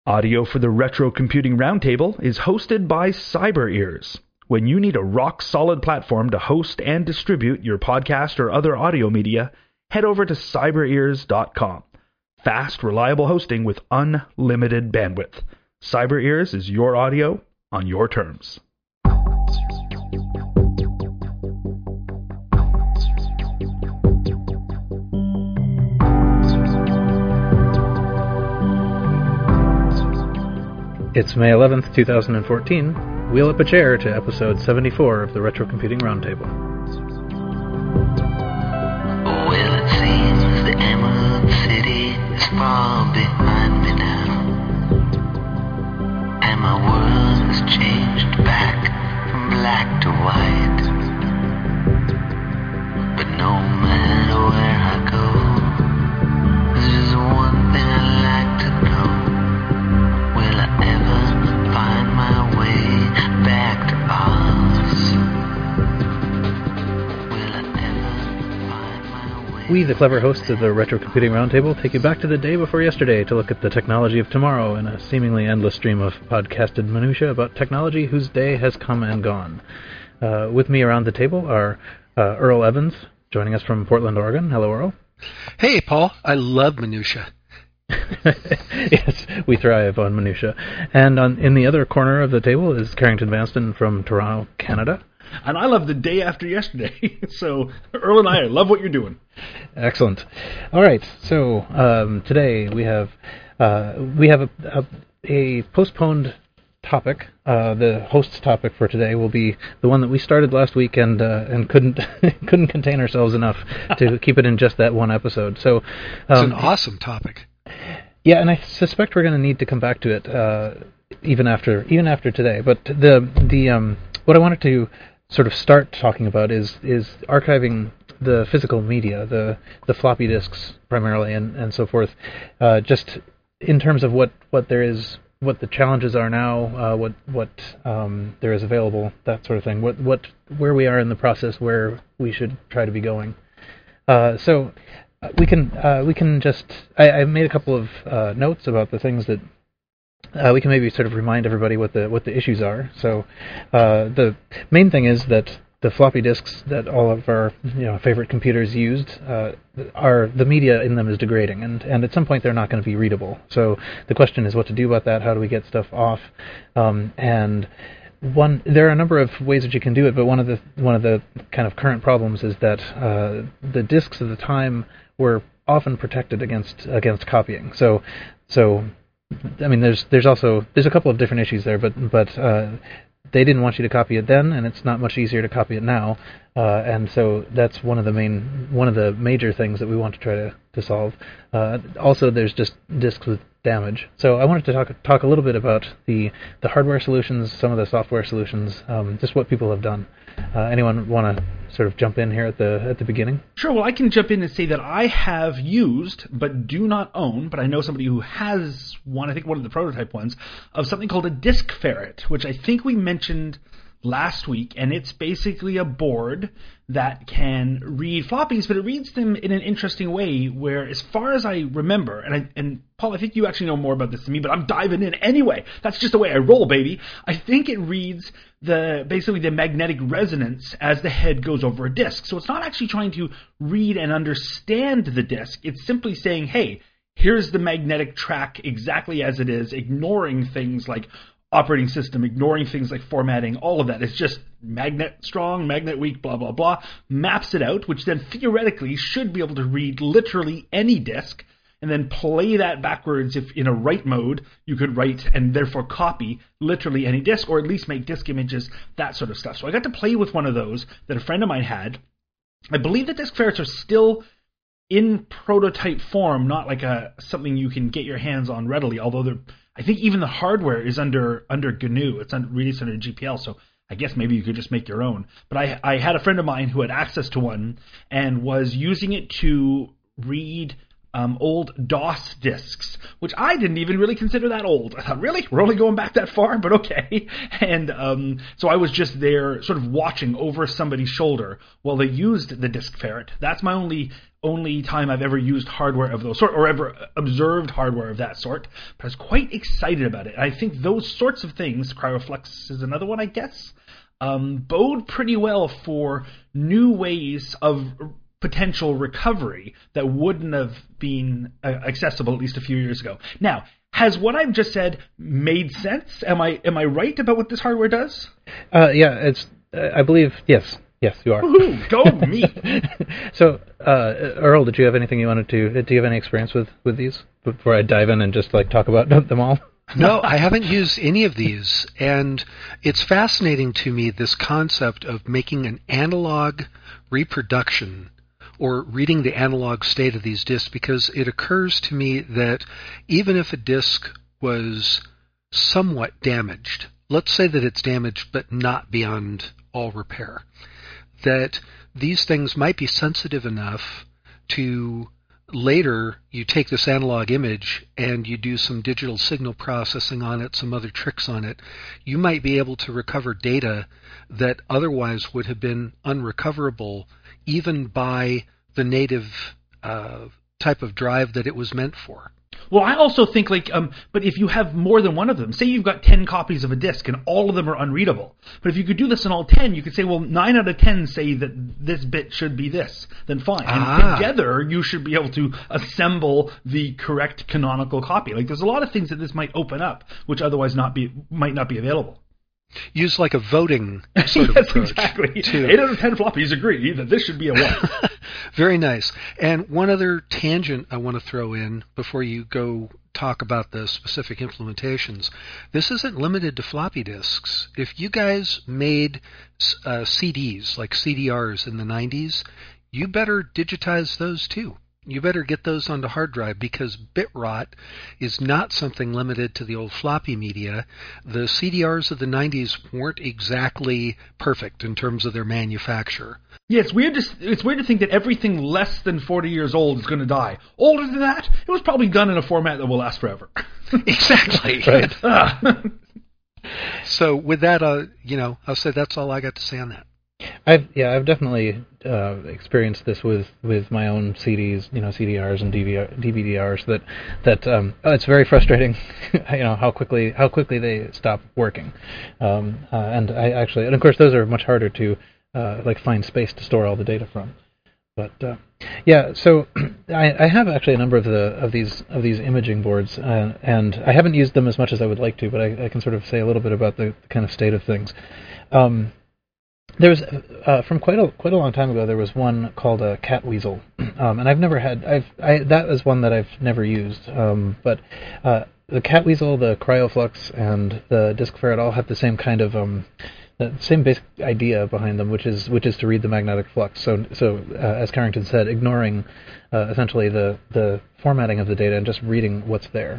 Audio for the Retro Computing Roundtable is hosted by CyberEars. When you need a rock-solid platform to host and distribute your podcast or other audio media, head over to cyberears.com. Fast, reliable hosting with unlimited bandwidth. CyberEars is your audio on your terms. It's May 11th, 2014. Wheel up a chair to episode 74 of the Retro Computing Roundtable. Well, it seems the Emerald City is far behind me now, and my world has changed back from black to white. But no matter where I go, there's just one thing I like to know. Will I ever find my way back to Oz? Will I ever find my way? We, the clever hosts of the Retro Computing Roundtable, take you back to the day before yesterday to look at the technology of tomorrow in a seemingly endless stream of podcasted minutiae about technology whose day has come and gone. With me around the table are Earl Evans, joining us from Portland, Oregon. Hello, Earl. Hey, Paul. I love minutia. Yes, we thrive on minutia. And in the other corner of the table is Carrington Vanston from Toronto, Canada. And I love the day after yesterday. So, Earl and I love what you're doing. Excellent. All right. So today we have a postponed topic. The host's topic for today will be the one that we started last week and couldn't contain ourselves enough to keep it in just that one episode. So it's an awesome topic. Yeah, and I suspect we're going to need to come back to it even after today. But the what I wanted to sort of start talking about is archiving the physical media, the floppy disks primarily, and so forth. Just in terms of what there is, what the challenges are now, what there is available, that sort of thing. Where we are in the process, where we should try to be going. So. We can just. I made a couple of notes about the things that we can maybe sort of remind everybody what the issues are. So the main thing is that the floppy disks that all of our favorite computers used are the media in them is degrading, and at some point they're not going to be readable. So the question is what to do about that. How do we get stuff off? And there are a number of ways that you can do it, but one of the kind of current problems is that the disks at the time were often protected against copying. So I mean, there's a couple of different issues there, but they didn't want you to copy it then, and it's not much easier to copy it now, and so that's one of the major things that we want to try to solve. Also, there's just disks with damage. So I wanted to talk a little bit about the hardware solutions, some of the software solutions, just what people have done. Anyone want to sort of jump in here at the beginning? Sure. Well, I can jump in and say that I have used, but do not own, but I know somebody who has one, I think one of the prototype ones, of something called a Disk Ferret, which I think we mentioned last week, and it's basically a board that can read floppies, but it reads them in an interesting way where, as far as I remember, and Paul, I think you actually know more about this than me, but I'm diving in anyway. That's just the way I roll, baby. I think it reads basically the magnetic resonance as the head goes over a disk. So it's not actually trying to read and understand the disk. It's simply saying, hey, here's the magnetic track exactly as it is, ignoring things like operating system, ignoring things like formatting, all of that. It's just magnet strong, magnet weak, blah, blah, blah. Maps it out, which then theoretically should be able to read literally any disk and then play that backwards. If in a write mode, you could write and therefore copy literally any disk, or at least make disk images, that sort of stuff. So I got to play with one of those that a friend of mine had. I believe the Disk Ferrets are still in prototype form, not like something you can get your hands on readily, although I think even the hardware is under GNU. It's released under GPL, so I guess maybe you could just make your own. But I had a friend of mine who had access to one and was using it to read old DOS discs, which I didn't even really consider that old. I thought, really? We're only going back that far? But okay. And so I was just there sort of watching over somebody's shoulder while they used the Disk Ferret. That's my only time I've ever used hardware of those sort, or ever observed hardware of that sort. But I was quite excited about it. I think those sorts of things, Cryoflux is another one, I guess, bode pretty well for new ways of potential recovery that wouldn't have been accessible at least a few years ago. Now, has what I've just said made sense? Am I right about what this hardware does? Yeah, I believe yes. Yes, you are. Woohoo! Go me! So, Earl, did you have anything you wanted to? Do you have any experience with these before I dive in and just talk about them all? No, I haven't used any of these, and it's fascinating to me, this concept of making an analog reproduction or reading the analog state of these disks, because it occurs to me that even if a disk was somewhat damaged, let's say that it's damaged but not beyond all repair, that these things might be sensitive enough to later you take this analog image and you do some digital signal processing on it, some other tricks on it, you might be able to recover data that otherwise would have been unrecoverable even by the native type of drive that it was meant for. Well, I also think but if you have more than one of them, say you've got 10 copies of a disk and all of them are unreadable, but if you could do this on all 10, you could say, well, 9 out of 10 say that this bit should be this, then fine. And together, you should be able to assemble the correct canonical copy. There's a lot of things that this might open up, which otherwise might not be available. Use like a voting sort of yes, approach. Exactly. 8 out of 10 floppies agree that this should be a 1. Very nice. And one other tangent I want to throw in before you go talk about the specific implementations. This isn't limited to floppy disks. If you guys made CDs, like CDRs in the 90s, you better digitize those too. You better get those onto hard drive, because bit rot is not something limited to the old floppy media. The CDRs of the 90s weren't exactly perfect in terms of their manufacture. Yeah, it's weird to think that everything less than 40 years old is going to die. Older than that, it was probably done in a format that will last forever. Exactly. Right. So with that, I'll say that's all I got to say on that. I've definitely experienced this with my own CDs, CDRs and DVDRs. That it's very frustrating, how quickly they stop working. And of course those are much harder to find space to store all the data from. But so I have actually a number of these imaging boards, and I haven't used them as much as I would like to, but I can sort of say a little bit about the kind of state of things. There was from quite a long time ago. There was one called a Catweasel, and I've never had. That is one that I've never used. But the Catweasel, the Cryoflux, and the Disk Ferret all have the same kind of the same basic idea behind them, which is to read the magnetic flux. So as Carrington said, ignoring essentially the formatting of the data and just reading what's there.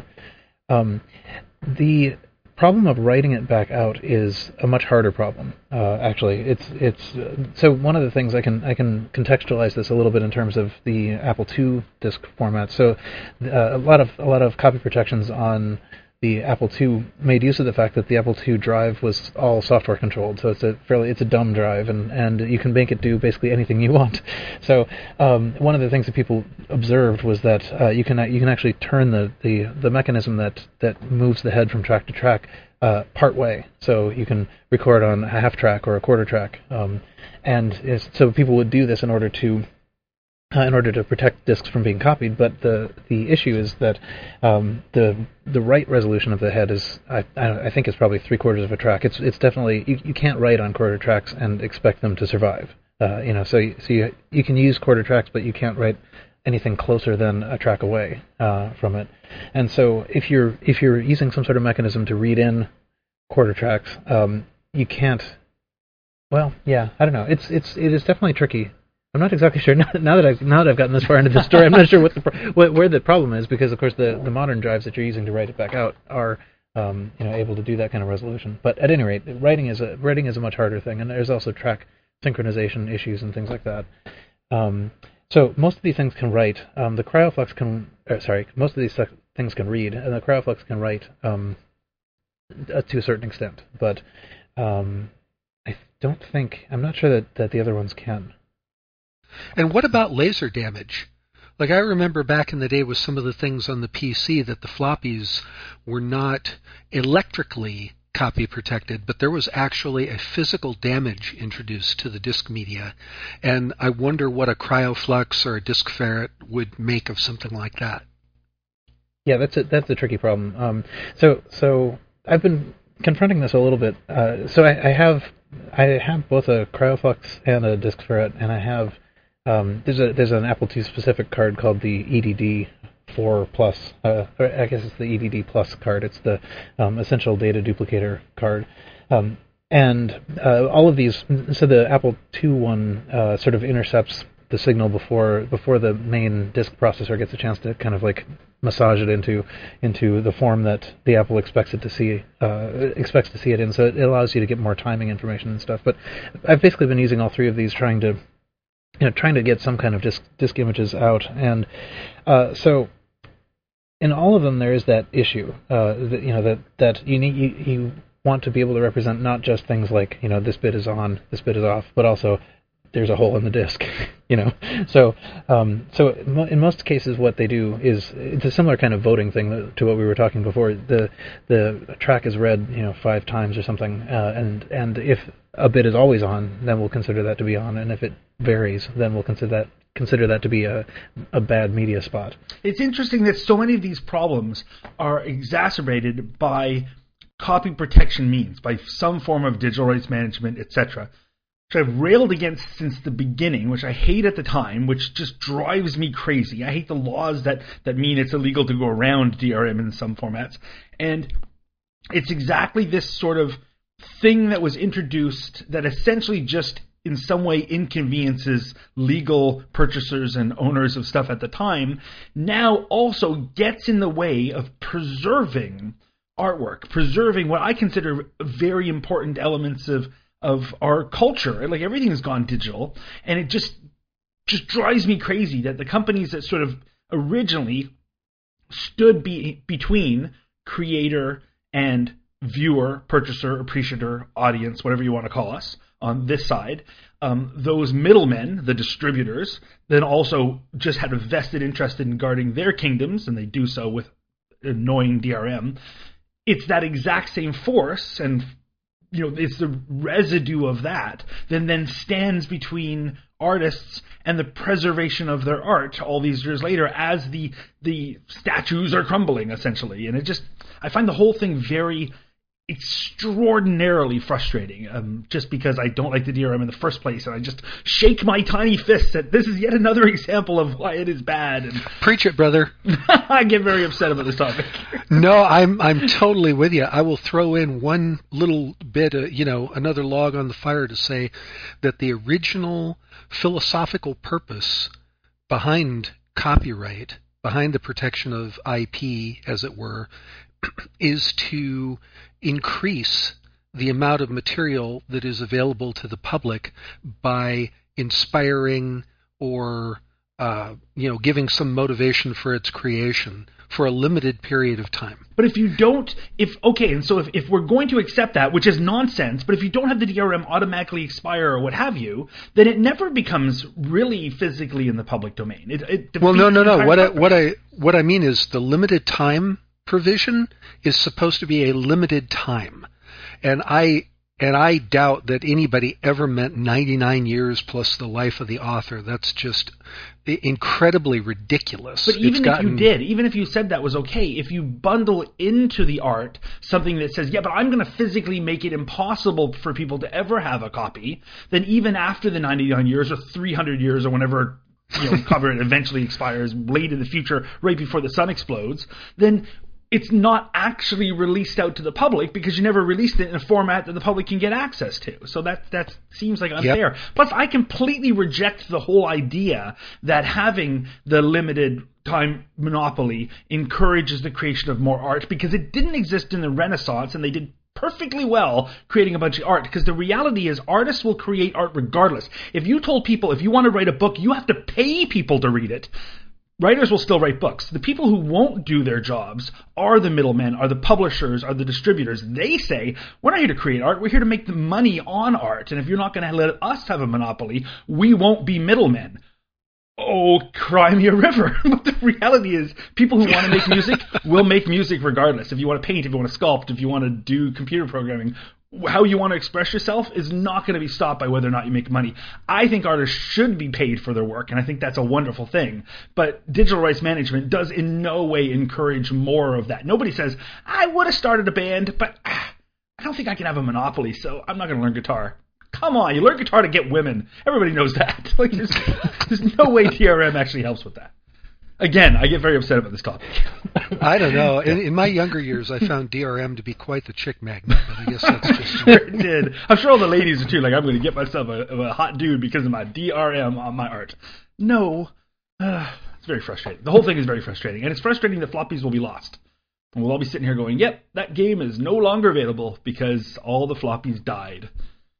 The problem of writing it back out is a much harder problem. Actually, it's so one of the things I can contextualize this a little bit in terms of the Apple II disk format. So a lot of copy protections on the Apple II made use of the fact that the Apple II drive was all software controlled, so it's a dumb drive, and you can make it do basically anything you want. So one of the things that people observed was that you can actually turn the mechanism that moves the head from track to track part way, so you can record on a half track or a quarter track, so people would do this in order to protect disks from being copied. But the issue is that the write resolution of the head is I think it's probably 3/4 of a track. It's definitely you can't write on quarter tracks and expect them to survive. So you can use quarter tracks, but you can't write anything closer than a track away from it. And so if you're using some sort of mechanism to read in quarter tracks, you can't. Well, yeah, I don't know. It is definitely tricky. I'm not exactly sure now that I've gotten this far into the story. I'm not sure where the problem is, because of course the modern drives that you're using to write it back out are able to do that kind of resolution. But at any rate, writing is a much harder thing, and there's also track synchronization issues and things like that. So most of these things can write. The CryoFlux can, most of these things can read, and the CryoFlux can write to a certain extent. But I'm not sure that the other ones can. And what about laser damage? Like, I remember back in the day with some of the things on the PC that the floppies were not electrically copy protected, but there was actually a physical damage introduced to the disk media. And I wonder what a CryoFlux or a disk ferret would make of something like that. Yeah, that's a tricky problem. So I've been confronting this a little bit. So I have both a CryoFlux and a disk ferret, and I have there's an Apple II specific card called the EDD 4 Plus, or I guess it's the EDD Plus card. It's the Essential Data Duplicator card. And all of these, so the Apple II one sort of intercepts the signal before the main disk processor gets a chance to kind of like massage it into the form that the Apple expects to see it in. So it allows you to get more timing information and stuff. But I've basically been using all three of these trying to get some kind of disk images out, and so in all of them there is that issue that you want to be able to represent not just things like this bit is on, this bit is off, but also there's a hole in the disk, So in most cases, what they do is it's a similar kind of voting thing to what we were talking before. The track is read 5 times or something, and if a bit is always on, then we'll consider that to be on, and if it varies, then we'll consider that to be a bad media spot. It's interesting that so many of these problems are exacerbated by copy protection means, by some form of digital rights management, etc., which I've railed against since the beginning, which I hate at the time, which just drives me crazy. I hate the laws that mean it's illegal to go around DRM in some formats. And it's exactly this sort of thing that was introduced that essentially just in some way inconveniences legal purchasers and owners of stuff at the time, now also gets in the way of preserving artwork, preserving what I consider very important elements of our culture. Like, everything has gone digital, and it just drives me crazy that the companies that sort of originally stood between creator and viewer, purchaser, appreciator, audience, whatever you want to call us on this side, those middlemen, the distributors, then also just had a vested interest in guarding their kingdoms, and they do so with annoying DRM. It's that exact same force, and it's the residue of that then stands between artists and the preservation of their art all these years later as the statues are crumbling, essentially. And I find the whole thing very extraordinarily frustrating, just because I don't like the DRM in the first place, and I just shake my tiny fist that this is yet another example of why it is bad. And preach it, brother. I get very upset about this topic. No, I'm totally with you. I will throw in one little bit, another log on the fire to say that the original philosophical purpose behind copyright, behind the protection of IP, as it were, is to increase the amount of material that is available to the public by inspiring or giving some motivation for its creation for a limited period of time. But if we're going to accept that, which is nonsense, but if you don't have the DRM automatically expire or what have you, then it never becomes really physically in the public domain. No. What I mean is the limited time provision is supposed to be a limited time, and I doubt that anybody ever meant 99 years plus the life of the author. That's just incredibly ridiculous. But even if you said that was okay, if you bundle into the art something that says, yeah, but I'm going to physically make it impossible for people to ever have a copy, then even after the 99 years or 300 years or whenever copyright eventually expires late in the future, right before the sun explodes, then it's not actually released out to the public because you never released it in a format that the public can get access to. So that seems like unfair. Yep. Plus, I completely reject the whole idea that having the limited time monopoly encourages the creation of more art, because it didn't exist in the Renaissance, and they did perfectly well creating a bunch of art, because the reality is artists will create art regardless. If you told people, if you want to write a book, you have to pay people to read it. Writers will still write books. The people who won't do their jobs are the middlemen, are the publishers, are the distributors. They say, we're not here to create art, we're here to make the money on art, and if you're not going to let us have a monopoly, we won't be middlemen. Oh, cry me a river. But the reality is, people who want to make music will make music regardless. If you want to paint, if you want to sculpt, if you want to do computer programming, how you want to express yourself is not going to be stopped by whether or not you make money. I think artists should be paid for their work, and I think that's a wonderful thing. But digital rights management does in no way encourage more of that. Nobody says, I would have started a band, but I don't think I can have a monopoly, so I'm not going to learn guitar. Come on, you learn guitar to get women. Everybody knows that. Like, there's no way DRM actually helps with that. Again, I get very upset about this topic. I don't know. In my younger years, I found DRM to be quite the chick magnet, but I guess that's just... It did. I'm sure all the ladies are too. Like, I'm going to get myself a hot dude because of my DRM on my art. No. It's very frustrating. The whole thing is very frustrating. And it's frustrating that floppies will be lost. And we'll all be sitting here going, yep, that game is no longer available because all the floppies died.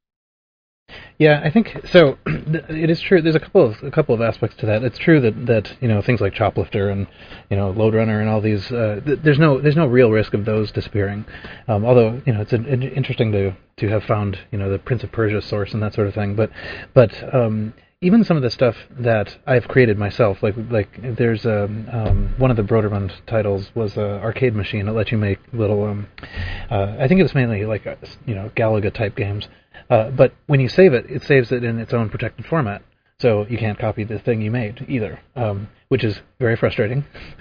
Yeah, I think so. It is true. There's a couple of aspects to that. It's true that things like Choplifter and LoadRunner and all these there's no real risk of those disappearing. Although it's interesting to have found the Prince of Persia source and that sort of thing. But even some of the stuff that I've created myself, like there's one of the Broderbund titles was a arcade machine that lets you make little I think it was mainly like Galaga type games. But when you save it, it saves it in its own protected format, so you can't copy the thing you made either, which is very frustrating.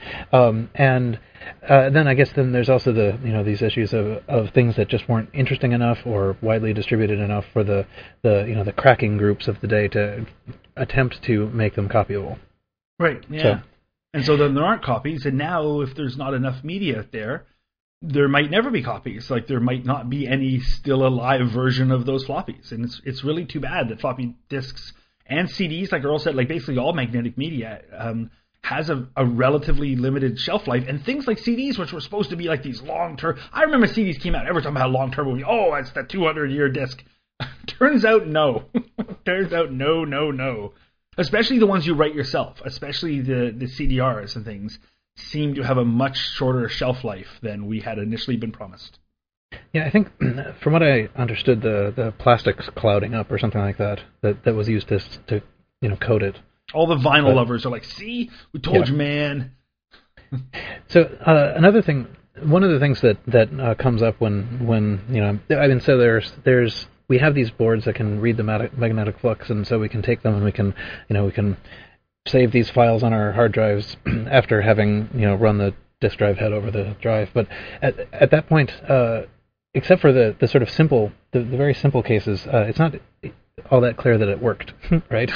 And then I guess there's also these issues of things that just weren't interesting enough or widely distributed enough for the cracking groups of the day to attempt to make them copyable. Right. Yeah. And so then there aren't copies, and now if there's not enough media out there might never be copies. Like, there might not be any still alive version of those floppies. And it's really too bad that floppy disks and CDs, like Earl said, like basically all magnetic media, has a relatively limited shelf life. And things like CDs, which were supposed to be like these long-term... I remember CDs came out every time I had a long-term movie. Oh, it's that 200-year disc. Turns out no. Turns out no. Especially the ones you write yourself. Especially the CDRs and things seem to have a much shorter shelf life than we had initially been promised. Yeah, I think from what I understood, the plastics clouding up or something like that was used to coat it. All the vinyl lovers are like, see, we told you, man. So another thing, one of the things that comes up when so there's we have these boards that can read the magnetic flux, and so we can take them and we can save these files on our hard drives after having run the disk drive head over the drive. But at that point, except for the sort of simple, the very simple cases, it's not all that clear that it worked, right?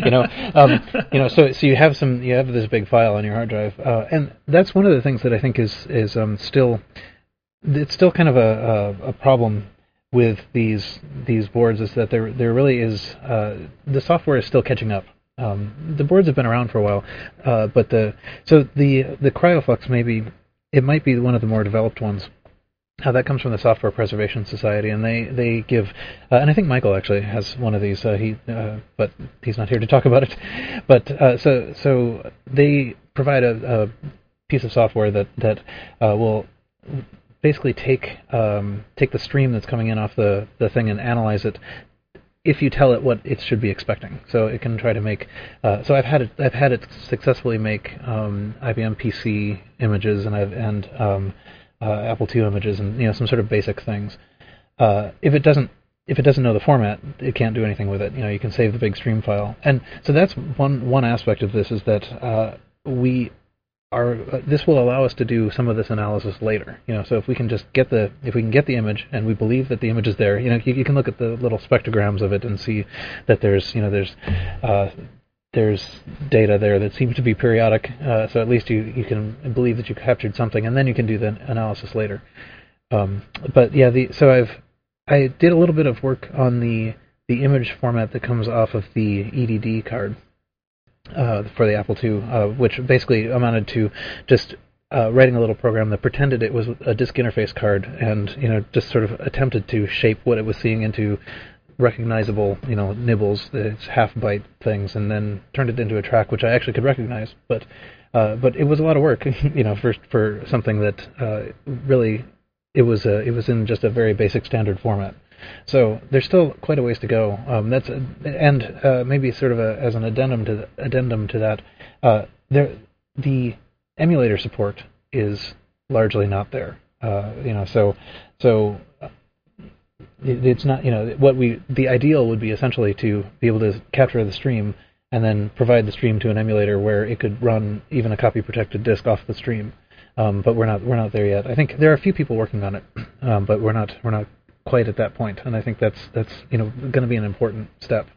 So you have this big file on your hard drive, and that's one of the things that I think is still kind of a problem with these boards, is that there really is the software is still catching up. The boards have been around for a while, but the CryoFlux might be one of the more developed ones. That comes from the Software Preservation Society, and they give, and I think Michael actually has one of these. But he's not here to talk about it. But so they provide a piece of software that will basically take the stream that's coming in off the thing and analyze it, if you tell it what it should be expecting. So it can try to make. So I've had it successfully make IBM PC images and Apple II images and some sort of basic things. If it doesn't know the format, it can't do anything with it. You can save the big stream file, and so that's one aspect of this, is that this will allow us to do some of this analysis later. So if we can get the image and we believe that the image is there, you can look at the little spectrograms of it and see that there's data there that seems to be periodic. So at least you can believe that you captured something, and then you can do the analysis later. But yeah, I did a little bit of work on the image format that comes off of the EDD card. For the Apple II, which basically amounted to just writing a little program that pretended it was a disk interface card, and just sort of attempted to shape what it was seeing into recognizable nibbles, its half byte things, and then turned it into a track which I actually could recognize. But it was a lot of work, for something that really it was in just a very basic standard format. So there's still quite a ways to go. Maybe sort of as an addendum to that, the emulator support is largely not there. It's not, the ideal would be essentially to be able to capture the stream and then provide the stream to an emulator where it could run even a copy protected disk off the stream. But we're not there yet. I think there are a few people working on it, but we're not quite at that point, and I think that's going to be an important step.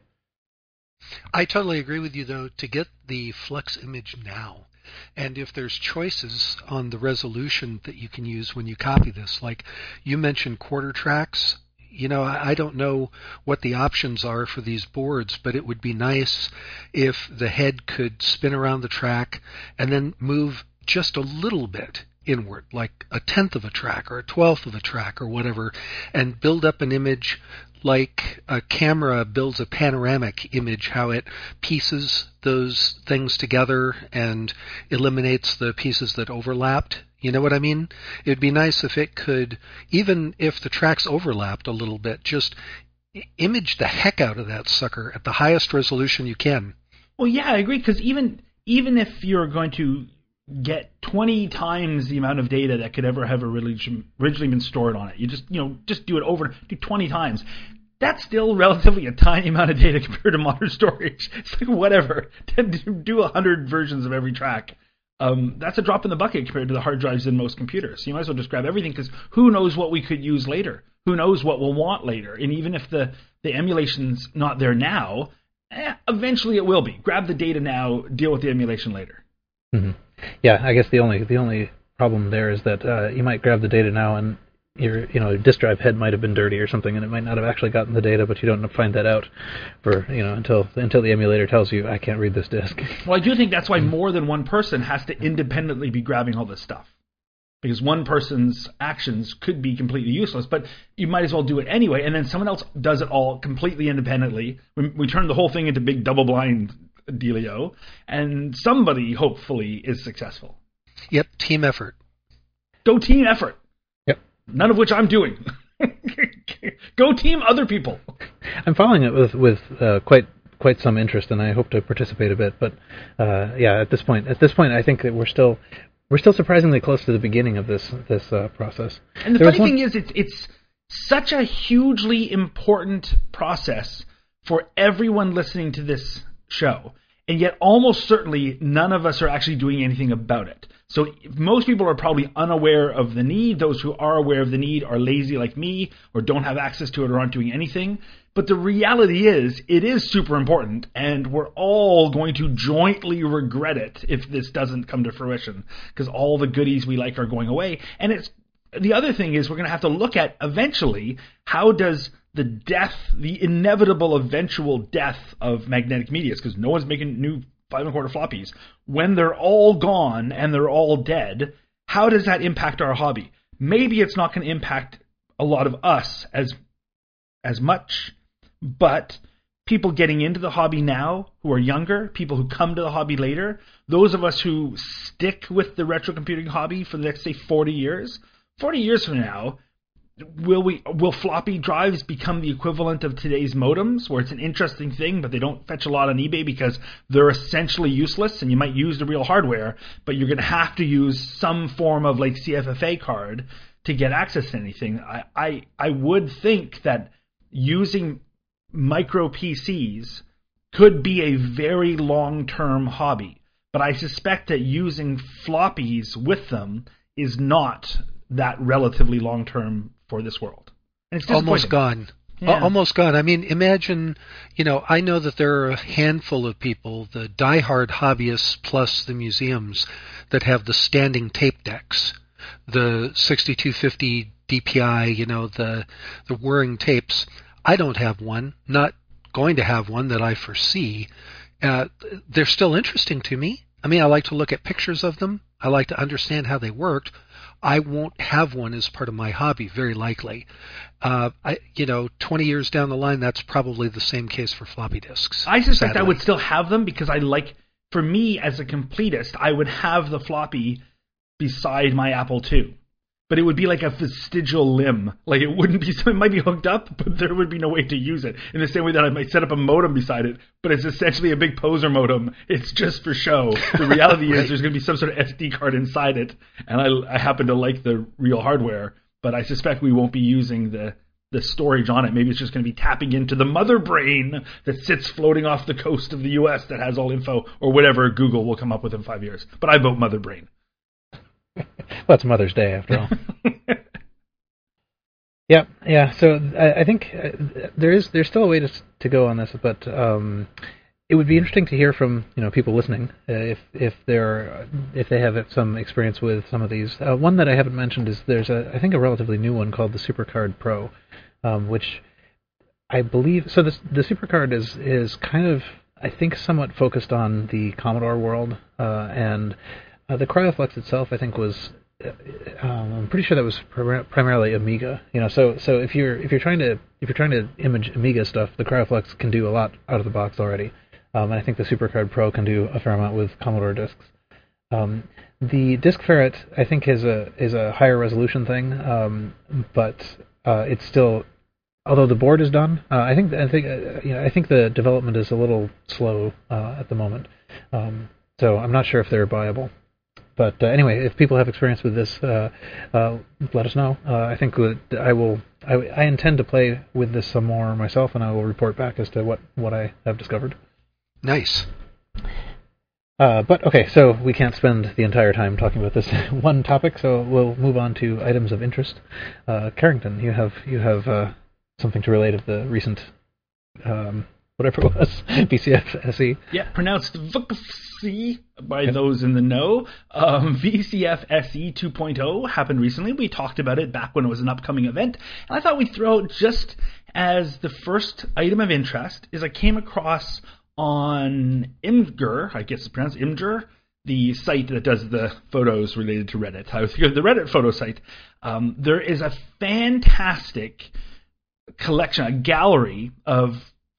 I totally agree with you, though, to get the Flux image now. And if there's choices on the resolution that you can use when you copy this, like you mentioned quarter tracks, I don't know what the options are for these boards, but it would be nice if the head could spin around the track and then move just a little bit inward, like a tenth of a track or a twelfth of a track or whatever, and build up an image like a camera builds a panoramic image, how it pieces those things together and eliminates the pieces that overlapped. You know what I mean? It'd be nice if it could, even if the tracks overlapped a little bit, just image the heck out of that sucker at the highest resolution you can. Well, yeah, I agree, because even if you're going to get 20 times the amount of data that could ever have originally been stored on it, you just do it over, do 20 times. That's still relatively a tiny amount of data compared to modern storage. It's like whatever, do 100 versions of every track. That's a drop in the bucket compared to the hard drives in most computers. You might as well just grab everything, because who knows what we could use later? Who knows what we'll want later? And even if the emulation's not there now, eventually it will be. Grab the data now, deal with the emulation later. Mm-hmm. Yeah, I guess the only problem there is that you might grab the data now and your disk drive head might have been dirty or something, and it might not have actually gotten the data, but you don't find that out for until the emulator tells you I can't read this disk. Well, I do think that's why more than one person has to independently be grabbing all this stuff, because one person's actions could be completely useless, but you might as well do it anyway, and then someone else does it all completely independently. We turn the whole thing into big double-blind dealio, and somebody hopefully is successful. Yep, team effort. Go team effort. Yep. None of which I'm doing. Go team other people. I'm following it with quite some interest, and I hope to participate a bit. But at this point, I think that we're still surprisingly close to the beginning of this process. And the funny thing is, it's such a hugely important process for everyone listening to this show, and yet almost certainly none of us are actually doing anything about it. So most people are probably unaware of the need. Those who are aware of the need are lazy like me, or don't have access to it, or aren't doing anything. But the reality is, it is super important, and we're all going to jointly regret it if this doesn't come to fruition, because all the goodies we like are going away. And the other thing is, we're going to have to look at eventually, how does the inevitable eventual death of magnetic media, because no one's making new 5 1/4 floppies, when they're all gone and they're all dead, how does that impact our hobby? Maybe it's not going to impact a lot of us as much, but people getting into the hobby now who are younger, people who come to the hobby later, those of us who stick with the retro computing hobby for the next, say, 40 years from now, will floppy drives become the equivalent of today's modems, where it's an interesting thing, but they don't fetch a lot on eBay because they're essentially useless, and you might use the real hardware, but you're going to have to use some form of like CFFA card to get access to anything. I would think that using micro PCs could be a very long-term hobby, but I suspect that using floppies with them is not that relatively long-term for this world. And it's almost gone. Yeah. Almost gone. I mean, imagine, I know that there are a handful of people, the diehard hobbyists plus the museums, that have the standing tape decks, the 6250 DPI, the whirring tapes. I don't have one, not going to have one that I foresee. They're still interesting to me. I mean, I like to look at pictures of them. I like to understand how they worked. I won't have one as part of my hobby, very likely. 20 years down the line, that's probably the same case for floppy disks. I suspect sadly. I would still have them because for me as a completist, I would have the floppy beside my Apple II. But it would be like a vestigial limb. Like it wouldn't be, so it might be hooked up, but there would be no way to use it. In the same way that I might set up a modem beside it, but it's essentially a big poser modem. It's just for show. The reality Right. is there's going to be some sort of SD card inside it, and I happen to like the real hardware, but I suspect we won't be using the storage on it. Maybe it's just going to be tapping into the mother brain that sits floating off the coast of the U.S. that has all info, or whatever Google will come up with in 5 years. But I vote mother brain. Well, it's Mother's Day after all. Yeah. So I think there's still a way to go on this, but it would be interesting to hear from people listening if they have some experience with some of these. One that I haven't mentioned is there's I think a relatively new one called the SuperCard Pro, which I believe the SuperCard is kind of, I think, somewhat focused on the Commodore world, and the CryoFlux itself, I think, was I'm pretty sure that was primarily Amiga. So if you're trying to image Amiga stuff, the CryoFlux can do a lot out of the box already, and I think the SuperCard Pro can do a fair amount with Commodore disks. The Disk Ferret, I think, is a higher resolution thing, but it's still, although the board is done, I think the development is a little slow at the moment. So I'm not sure if they're viable. But anyway, if people have experience with this, let us know. I think that I intend to play with this some more myself, and I will report back as to what I have discovered. Nice. But okay, so we can't spend the entire time talking about this one topic, so we'll move on to items of interest. Carrington, you have something to relate of the recent whatever it was, VCF SE. Yeah, pronounced VCF by those in the know. VCF SE 2.0 happened recently. We talked about it back when it was an upcoming event. And I thought we'd throw out just as the first item of interest is I came across on Imgur, I guess it's pronounced Imgur, the site that does the photos related to Reddit. I was thinking of the Reddit photo site. There is a fantastic collection, a gallery of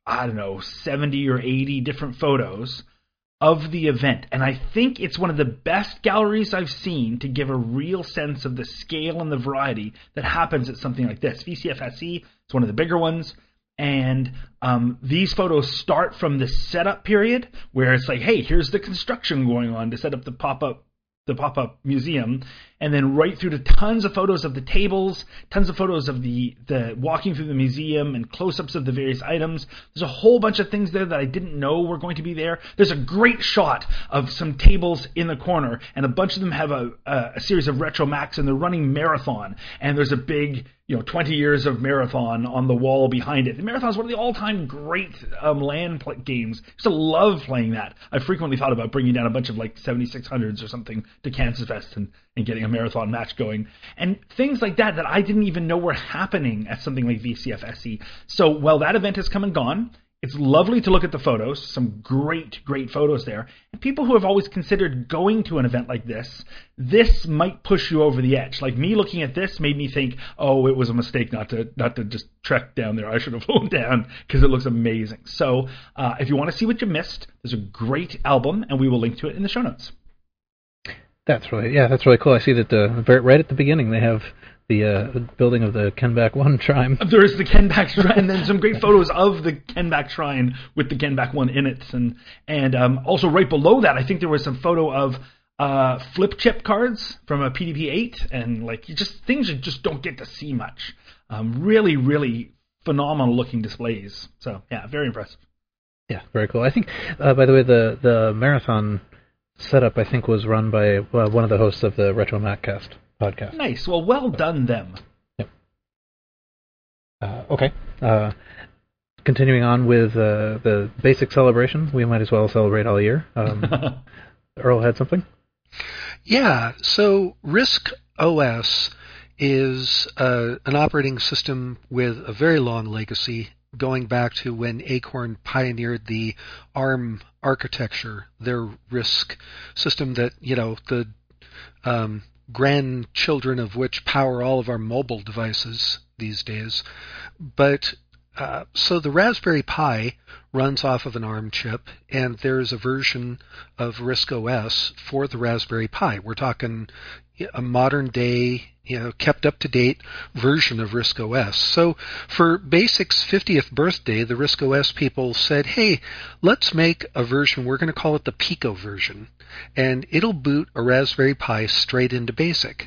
70 or 80 different photos of the event. And I think it's one of the best galleries I've seen to give a real sense of the scale and the variety that happens at something like this. VCF SE is one of the bigger ones. And these photos start from the setup period where it's like, hey, here's the construction going on to set up the pop-up museum, and then right through to tons of photos of the tables, tons of photos of the walking through the museum and close-ups of the various items. There's a whole bunch of things there that I didn't know were going to be there. There's a great shot of some tables in the corner, and a bunch of them have a series of Retro Max, and they're running Marathon, and there's a big 20 years of Marathon on the wall behind it. The Marathon is one of the all-time great LAN games. I used to love playing that. I frequently thought about bringing down a bunch of 7600s or something to Kansas Fest and getting a Marathon match going. And things like that I didn't even know were happening at something like VCF SE. So while that event has come and gone, it's lovely to look at the photos, some great, great photos there. And people who have always considered going to an event like this might push you over the edge. Like me looking at this made me think, oh, it was a mistake not to just trek down there. I should have flown down because it looks amazing. So if you want to see what you missed, there's a great album, and we will link to it in the show notes. That's really cool. I see that right at the beginning they have the building of the Kenback 1 shrine. There is the Kenback shrine, and then some great photos of the Kenback shrine with the Kenback 1 in it. And also right below that, I think there was some photo of flip chip cards from a PDP-8, and things you just don't get to see much. Really, really phenomenal looking displays. So, yeah, very impressive. Yeah, very cool. I think, by the way, the Marathon setup, I think, was run by one of the hosts of the Retro Maccast podcast. Nice. Well done, them. Yep. Okay. Continuing on with the basic celebration, we might as well celebrate all year. Earl had something? Yeah, so RISC OS is an operating system with a very long legacy, going back to when Acorn pioneered the ARM architecture, their RISC system that, grandchildren of which power all of our mobile devices these days. But so the Raspberry Pi runs off of an ARM chip, and there's a version of RISC OS for the Raspberry Pi. We're talking a modern day, kept up to date version of RISC OS. So for BASIC's 50th birthday, the RISC OS people said, hey, let's make a version, we're going to call it the Pico version, and it'll boot a Raspberry Pi straight into BASIC.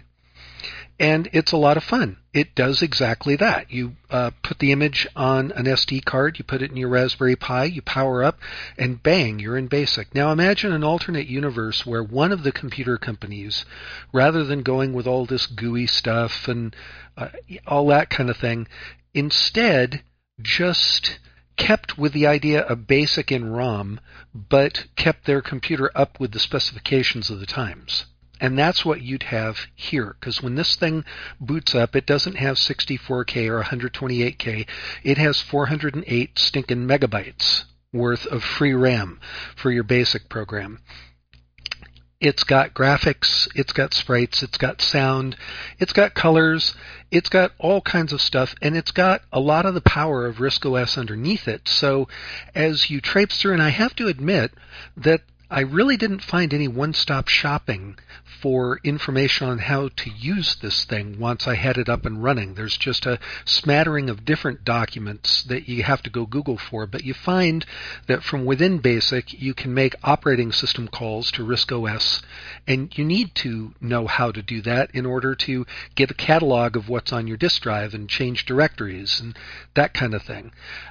And it's a lot of fun. It does exactly that. You put the image on an SD card, you put it in your Raspberry Pi, you power up, and bang, you're in BASIC. Now imagine an alternate universe where one of the computer companies, rather than going with all this GUI stuff and all that kind of thing, instead just kept with the idea of BASIC in ROM, but kept their computer up with the specifications of the times. And that's what you'd have here, because when this thing boots up, it doesn't have 64K or 128K. It has 408 stinking megabytes worth of free RAM for your BASIC program. It's got graphics, it's got sprites, it's got sound, it's got colors, it's got all kinds of stuff, and it's got a lot of the power of RISC OS underneath it. So as you traipse through, and I have to admit that I really didn't find any one-stop shopping for information on how to use this thing once I had it up and running. There's just a smattering of different documents that you have to go Google for, but you find that from within BASIC you can make operating system calls to RISC OS, and you need to know how to do that in order to get a catalog of what's on your disk drive and change directories and that kind of thing.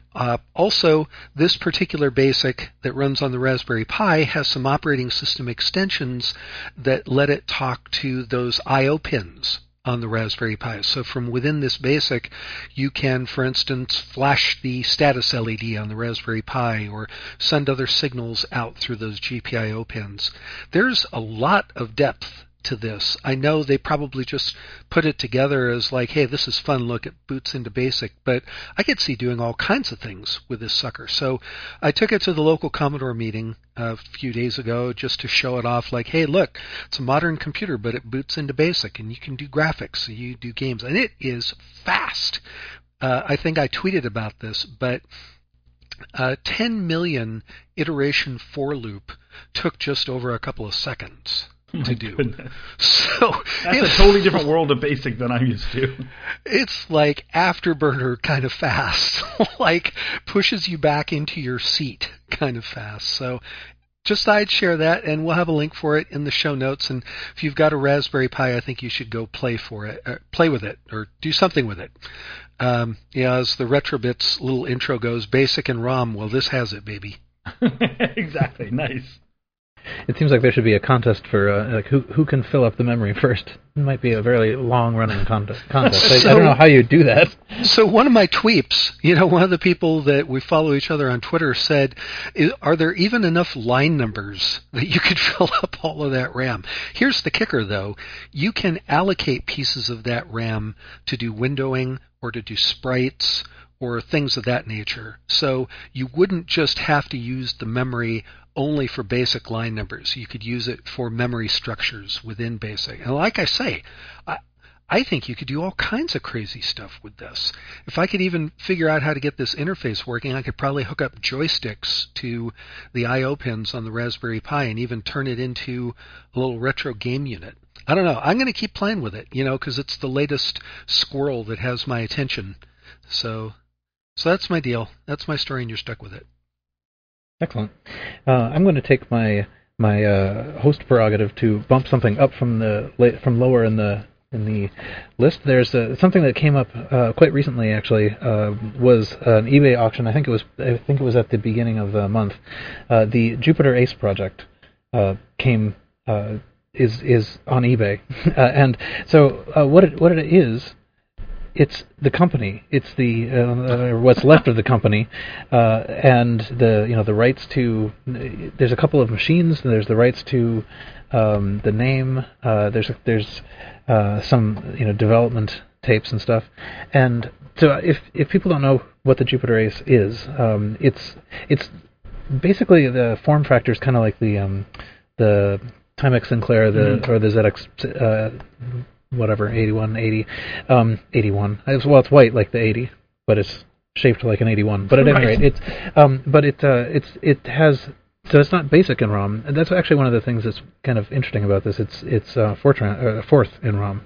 Also, this particular BASIC that runs on the Raspberry Pi has some operating system extensions that let it talk to those I/O pins on the Raspberry Pi. So from within this BASIC, you can, for instance, flash the status LED on the Raspberry Pi or send other signals out through those GPIO pins. There's a lot of depth to this. I know they probably just put it together as like, hey, this is fun, look, it boots into BASIC, but I could see doing all kinds of things with this sucker. So I took it to the local Commodore meeting a few days ago just to show it off, like, hey, look, it's a modern computer, but it boots into BASIC, and you can do graphics, so you do games, and it is fast. I think I tweeted about this, but 10 million iteration for loop took just over a couple of seconds to do. Goodness. So that's a totally different world of BASIC than I'm used to. It's like Afterburner kind of fast, like pushes you back into your seat kind of fast. So just thought I'd share that, and we'll have a link for it in the show notes. And if you've got a Raspberry Pi, I think you should go play with it, or do something with it. As the Retrobits little intro goes, BASIC and ROM. Well, this has it, baby. Exactly. Nice. It seems like there should be a contest for who can fill up the memory first. It might be a very long-running contest. I don't know how you do that. So one of my tweeps, one of the people that we follow each other on Twitter said, are there even enough line numbers that you could fill up all of that RAM? Here's the kicker, though. You can allocate pieces of that RAM to do windowing or to do sprites or things of that nature. So you wouldn't just have to use the memory only for BASIC line numbers. You could use it for memory structures within BASIC. And like I say, I think you could do all kinds of crazy stuff with this. If I could even figure out how to get this interface working, I could probably hook up joysticks to the I/O pins on the Raspberry Pi and even turn it into a little retro game unit. I don't know. I'm going to keep playing with it, because it's the latest squirrel that has my attention. So that's my deal. That's my story, and you're stuck with it. Excellent. I'm going to take my host prerogative to bump something up from lower in the list. There's something that came up quite recently. Actually, was an eBay auction. I think it was at the beginning of the month. The Jupiter Ace project is on eBay, and so what it is. It's the company. It's the what's left of the company, and the rights to. There's a couple of machines. There's the rights to the name. There's some development tapes and stuff. And so if people don't know what the Jupiter Ace is, it's basically the form factor is kind of like the Timex Sinclair, or the ZX, whatever, 8180, 81. Well, it's white like the 80, but it's shaped like an 81. But at any rate, it has. So it's not basic in ROM, and that's actually one of the things that's kind of interesting about this. It's fourth in ROM,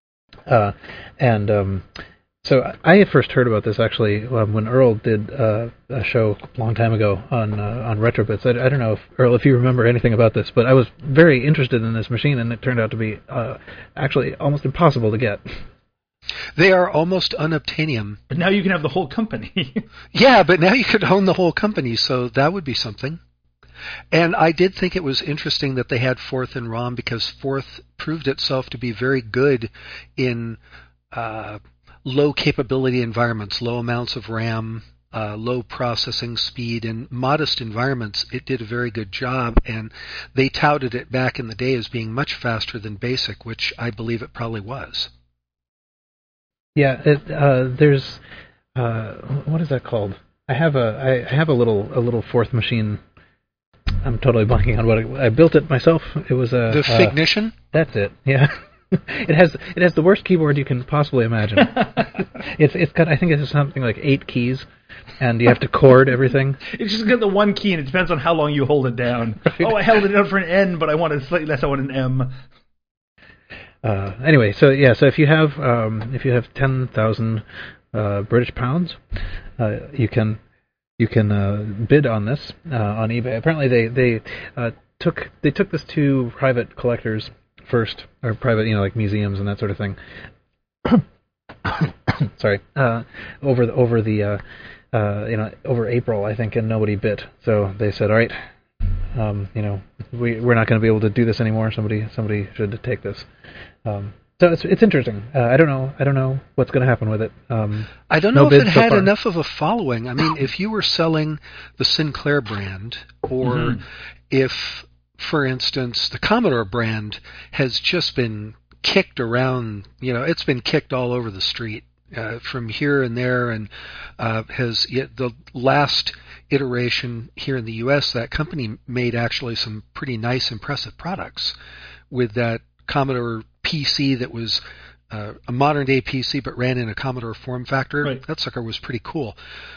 so I had first heard about this actually when Earl did a show a long time ago on Retrobits. I don't know if Earl, if you remember anything about this, but I was very interested in this machine, and it turned out to be actually almost impossible to get. They are almost unobtainium. But now you can have the whole company. Yeah, but now you could own the whole company, so that would be something. And I did think it was interesting that they had Fourth in ROM, because Fourth proved itself to be very good in low capability environments, low amounts of RAM, low processing speed, and modest environments. It did a very good job, and they touted it back in the day as being much faster than BASIC, which I believe it probably was. Yeah, there's what is that called? I have a little Fourth machine. I'm totally blanking on what I built it myself. It was the Fignition. That's it. Yeah. It has the worst keyboard you can possibly imagine. It's got, I think it has something like 8 keys, and you have to chord everything. It's just got the one key, and it depends on how long you hold it down. Right. Oh, I held it down for an N, but I wanted slightly less. I want an M. Anyway, so if you have 10,000 British pounds, you can bid on this on eBay. Apparently, they took this to private collectors first, or private, like museums and that sort of thing. Sorry, over April, I think, and nobody bid. So they said, all right, we're not going to be able to do this anymore. Somebody should take this. So it's interesting. I don't know what's going to happen with it. I don't know if it had enough of a following. I mean, if you were selling the Sinclair brand, or if, for instance, the Commodore brand has just been kicked around, it's been kicked all over the street from here and there, and the last iteration here in the U.S., that company made actually some pretty nice, impressive products with that Commodore PC that was a modern-day PC but ran in a Commodore form factor. Right. That sucker was pretty cool.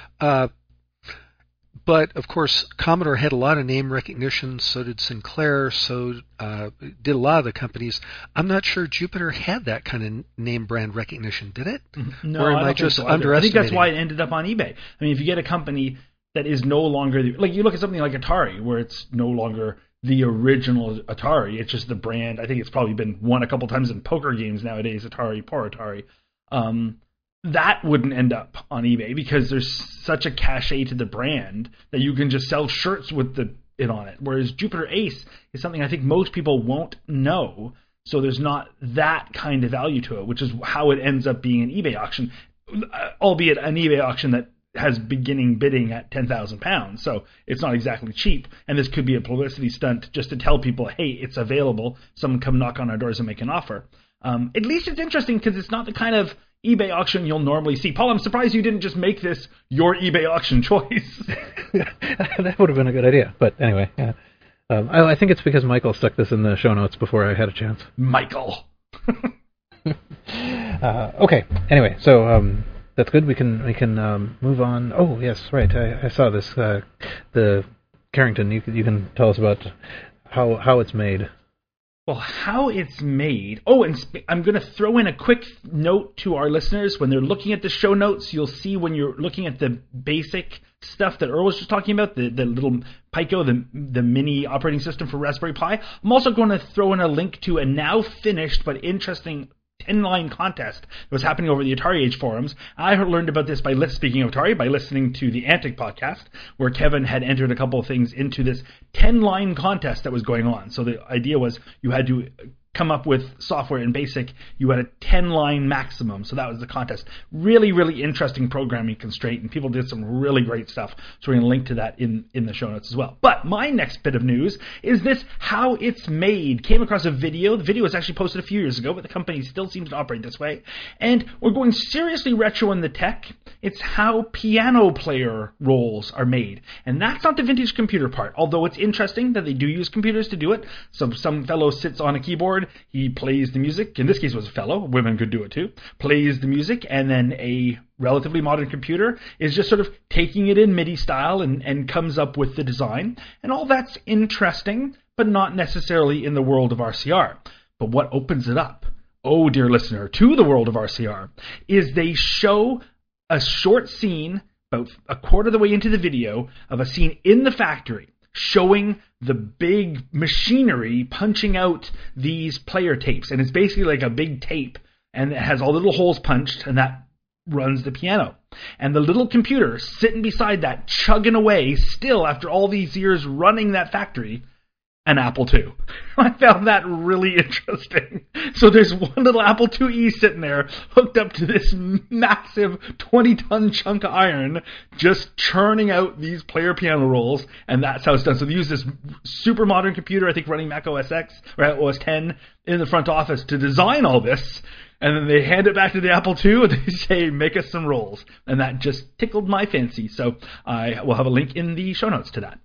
But, of course, Commodore had a lot of name recognition, so did Sinclair, so did a lot of the companies. I'm not sure Jupiter had that kind of name brand recognition, did it? No, or am I don't just think so underestimating? I think that's why it ended up on eBay. I mean, if you get a company that is no longer... like, you look at something like Atari, where it's no longer the original Atari. It's just the brand. I think it's probably been won a couple times in poker games nowadays, Atari, poor Atari. That wouldn't end up on eBay because there's such a cachet to the brand that you can just sell shirts with it on it. Whereas Jupiter Ace is something I think most people won't know, so there's not that kind of value to it, which is how it ends up being an eBay auction, albeit an eBay auction that has beginning bidding at £10,000, so it's not exactly cheap. And this could be a publicity stunt just to tell people, hey, it's available. Someone come knock on our doors and make an offer. At least it's interesting because it's not the kind of eBay auction you'll normally see. Paul, I'm surprised you didn't just make this your eBay auction choice. That would have been a good idea. But anyway, yeah. I think it's because Michael stuck this in the show notes before I had a chance. Michael. Okay. Anyway, so that's good. We can move on. Oh yes, right. I saw this. The Carrington. You can tell us about how it's made. Well, how it's made. Oh, and I'm going to throw in a quick note to our listeners. When they're looking at the show notes, you'll see when you're looking at the basic stuff that Earl was just talking about, the little Pico, the mini operating system for Raspberry Pi. I'm also going to throw in a link to a now finished but interesting 10-line contest that was happening over the Atari Age forums. I learned about this speaking of Atari, by listening to the Antic podcast, where Kevin had entered a couple of things into this 10-line contest that was going on. So the idea was you had to come up with software in BASIC. You had a 10-line maximum, so that was the contest. Really, really interesting programming constraint, and people did some really great stuff. So we're going to link to that in the show notes as well. But my next bit of news is this: how it's made. Came across a video. The video was actually posted a few years ago, but the company still seems to operate this way. And we're going seriously retro in the tech. It's how piano player rolls are made. And that's not the vintage computer part, although it's interesting that they do use computers to do it. So some fellow sits on a keyboard, he plays the music, in this case it was a fellow, women could do it too, plays the music, and then a relatively modern computer is just sort of taking it in MIDI style and comes up with the design. And all that's interesting, but not necessarily in the world of RCR. But what opens it up, oh dear listener, to the world of RCR, is they show a short scene, about a quarter of the way into the video, of a scene in the factory showing the big machinery punching out these player tapes. And it's basically like a big tape, and it has all the little holes punched, and that runs the piano. And the little computer sitting beside that, chugging away, still after all these years running that factory, an Apple II. I found that really interesting. So there's one little Apple IIe sitting there hooked up to this massive 20-ton chunk of iron just churning out these player piano rolls, and that's how it's done. So they use this super modern computer, I think running Mac OS X or OS X in the front office to design all this, and then they hand it back to the Apple II and they say, make us some rolls. And that just tickled my fancy. So I will have a link in the show notes to that.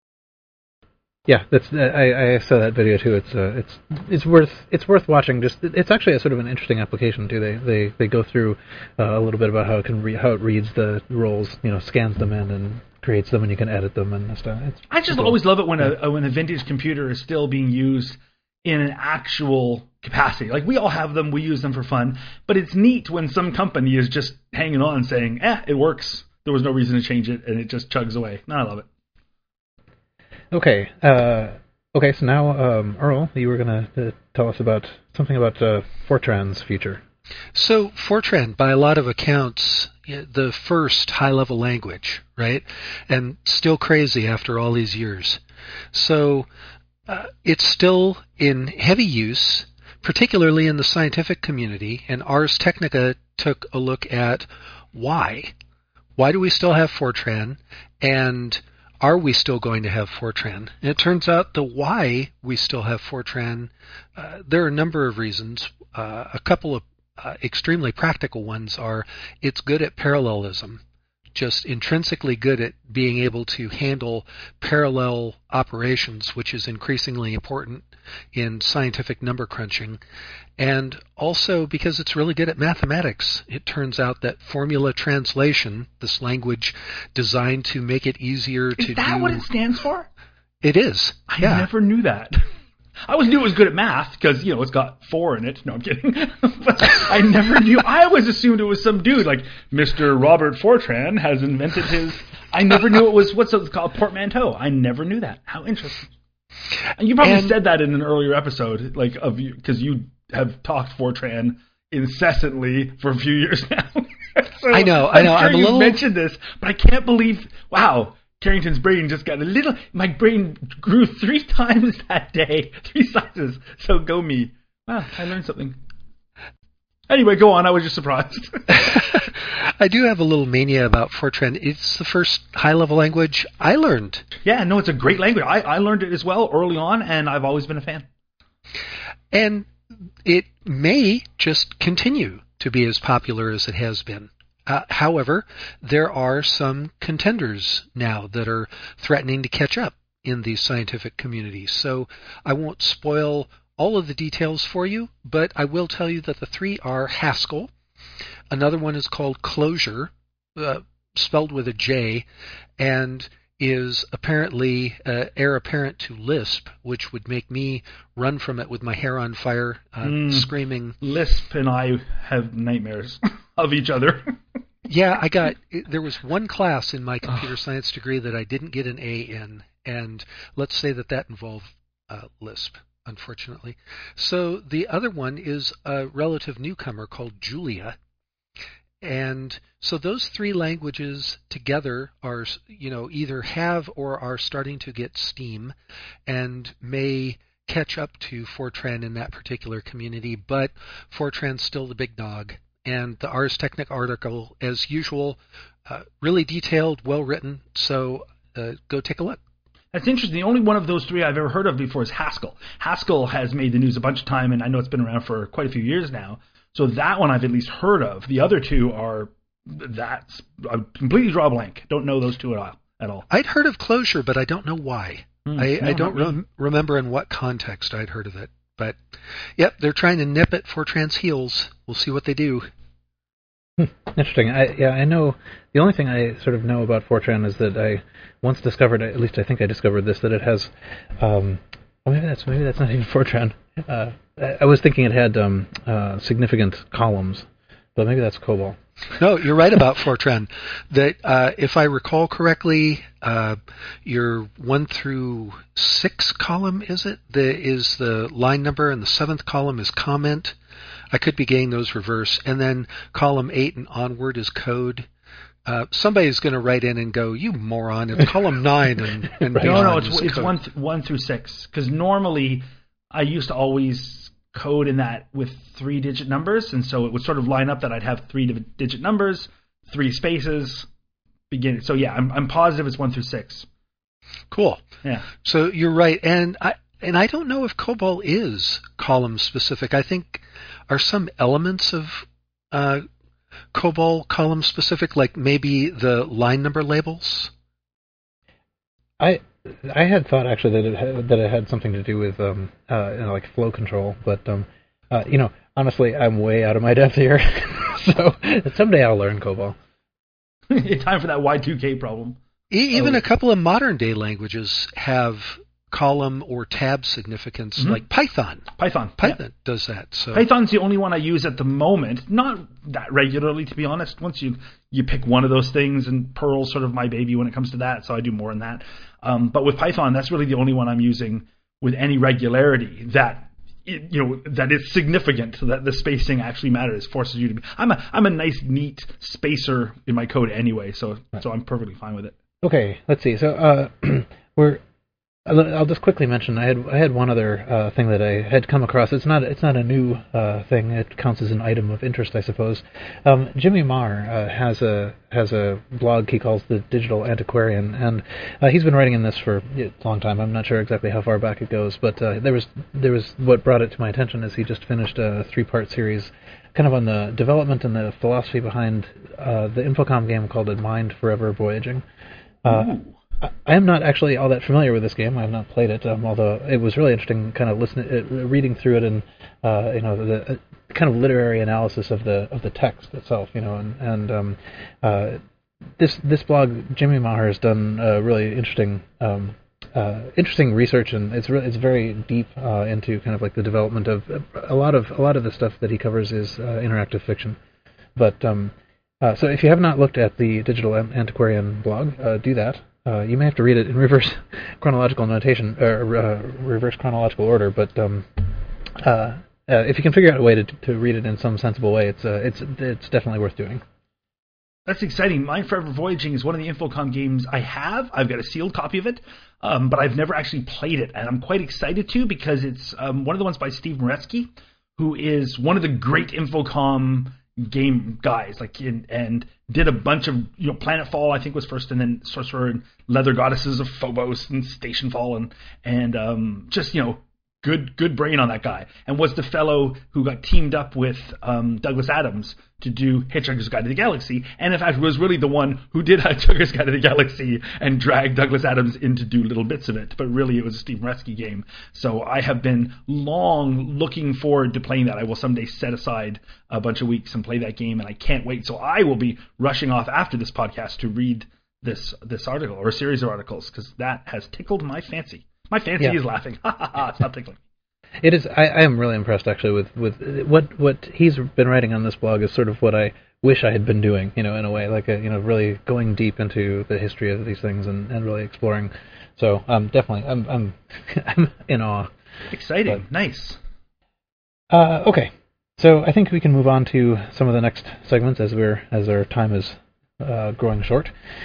Yeah, that's I saw that video too. It's worth watching. Just it's actually a sort of an interesting application too. They go through a little bit about how it can how it reads the rolls, scans them in and creates them, and you can edit them and stuff. I just always love it when a vintage computer is still being used in an actual capacity. Like, we all have them, we use them for fun, but it's neat when some company is just hanging on saying, it works. There was no reason to change it, and it just chugs away. No, I love it. Okay. So now, Earl, you were going to tell us about something about Fortran's future. So Fortran, by a lot of accounts, the first high-level language, right? And still crazy after all these years. So it's still in heavy use, particularly in the scientific community, and Ars Technica took a look at why. Why do we still have Fortran, and are we still going to have Fortran? And it turns out the why we still have Fortran, there are a number of reasons. A couple of extremely practical ones are it's good at parallelism, just intrinsically good at being able to handle parallel operations, which is increasingly important in scientific number crunching. And also because it's really good at mathematics. It turns out that formula translation, this language designed to make it easier to do... Is that what it stands for? It is. I never knew that. I always knew it was good at math because, it's got 4 in it. No, I'm kidding. But I never knew. I always assumed it was some dude like Mr. Robert Fortran has invented his... I never knew it was, what's it called, portmanteau. I never knew that. How interesting. And you probably said that in an earlier episode, like, of you, because you have talked Fortran incessantly for a few years now. So I know. I'm a little... mentioned this, but I can't believe... Wow. Carrington's brain just got a little... My brain grew 3 times that day. 3 sizes. So go me. Wow, I learned something. Anyway, go on. I was just surprised. I do have a little mania about Fortran. It's the first high-level language I learned. Yeah, no, it's a great language. I learned it as well early on, and I've always been a fan. And it may just continue to be as popular as it has been. However, there are some contenders now that are threatening to catch up in the scientific community. So I won't spoil all of the details for you, but I will tell you that the 3 are Haskell. Another one is called Clojure, spelled with a J, and is apparently heir apparent to Lisp, which would make me run from it with my hair on fire, screaming. Lisp and I have nightmares of each other. Yeah, there was one class in my computer science degree that I didn't get an A in, and let's say that involved Lisp, unfortunately. So the other one is a relative newcomer called Julia. And so those 3 languages together are, either have or are starting to get steam and may catch up to Fortran in that particular community, but Fortran's still the big dog. And the Ars Technica article, as usual, really detailed, well written, so go take a look. That's interesting. The only one of those 3 I've ever heard of before is Haskell. Haskell has made the news a bunch of time, and I know it's been around for quite a few years now. So that one I've at least heard of. The other 2 are that's I completely draw a blank. Don't know those two at all. I'd heard of Closure, but I don't know why. I No, don't not really. remember in what context I'd heard of it. But, yep, they're trying to nip at Fortran's heels. We'll see what they do. Interesting. I know the only thing I sort of know about Fortran is that I once discovered, at least I think I discovered this, that it has. Well, maybe that's not even Fortran. I was thinking it had significant columns, but maybe that's COBOL. No, you're right about Fortran. That if I recall correctly, your 1 through 6 column is the line number, and the 7th column is comment. I could be getting those reverse, and then column 8 and onward is code. Somebody's going to write in and go, "You moron! It's column 9 and No, beyond is it's code." 1 through 6. Because normally I used to always code in that with 3-digit numbers, and so it would sort of line up that I'd have 3-digit numbers, 3 spaces, beginning. So yeah, I'm positive it's 1 through 6. Cool. Yeah. So you're right, and I don't know if COBOL is column specific. I think are some elements of COBOL column specific, like maybe the line number labels. I had thought actually that it had something to do with like flow control, but honestly, I'm way out of my depth here. So someday I'll learn COBOL. Time for that Y2K problem. Even a couple of modern day languages have column or tab significance, like Python. Python Does that. So Python's the only one I use at the moment. Not that regularly, to be honest. Once you pick one of those things, and Perl's sort of my baby when it comes to that, so I do more in that. But with Python, that's really the only one I'm using with any regularity that that is significant, so that the spacing actually matters, forces you to be. I'm a nice, neat spacer in my code anyway, so I'm perfectly fine with it. Okay, let's see. So I'll just quickly mention I had one other thing that I had come across. It's not a new thing. It counts as an item of interest, I suppose. Jimmy Marr has a blog he calls the Digital Antiquarian, and he's been writing in this for a long time. I'm not sure exactly how far back it goes, but there was what brought it to my attention is he just finished a 3-part series, kind of on the development and the philosophy behind the Infocom game called Mind Forever Voyaging. I am not actually all that familiar with this game. I have not played it, although it was really interesting, kind of reading through it, and the kind of literary analysis of the text itself. This blog, Jimmy Maher has done really interesting research, and it's very deep into kind of like the development of a lot of the stuff that he covers is interactive fiction, but. So if you have not looked at the Digital Antiquarian blog, do that. You may have to read it in reverse chronological notation, reverse chronological order. But if you can figure out a way to read it in some sensible way, it's definitely worth doing. That's exciting. Mind Forever Voyaging is one of the Infocom games I have. I've got a sealed copy of it, but I've never actually played it, and I'm quite excited to because it's one of the ones by Steve Moretsky, who is one of the great Infocom game guys, and did a bunch of Planetfall, I think was first, and then Sorcerer and Leather Goddesses of Phobos and Stationfall, and just good brain on that guy, and was the fellow who got teamed up with Douglas Adams to do Hitchhiker's Guide to the Galaxy, and in fact was really the one who did Hitchhiker's Guide to the Galaxy and dragged Douglas Adams in to do little bits of it, but really it was a Steve Moretsky game. So I have been long looking forward to playing that. I will someday set aside a bunch of weeks and play that game, and I can't wait. So I will be rushing off after this podcast to read this article, or a series of articles, because that has tickled my fancy. My fancy is laughing. Ha ha ha! It's not tickling. It is. I am really impressed actually with what he's been writing on this blog is sort of what I wish I had been doing. In a way, like really going deep into the history of these things and really exploring. So definitely, I'm I'm in awe. Exciting, nice. Okay, so I think we can move on to some of the next segments as our time is growing short.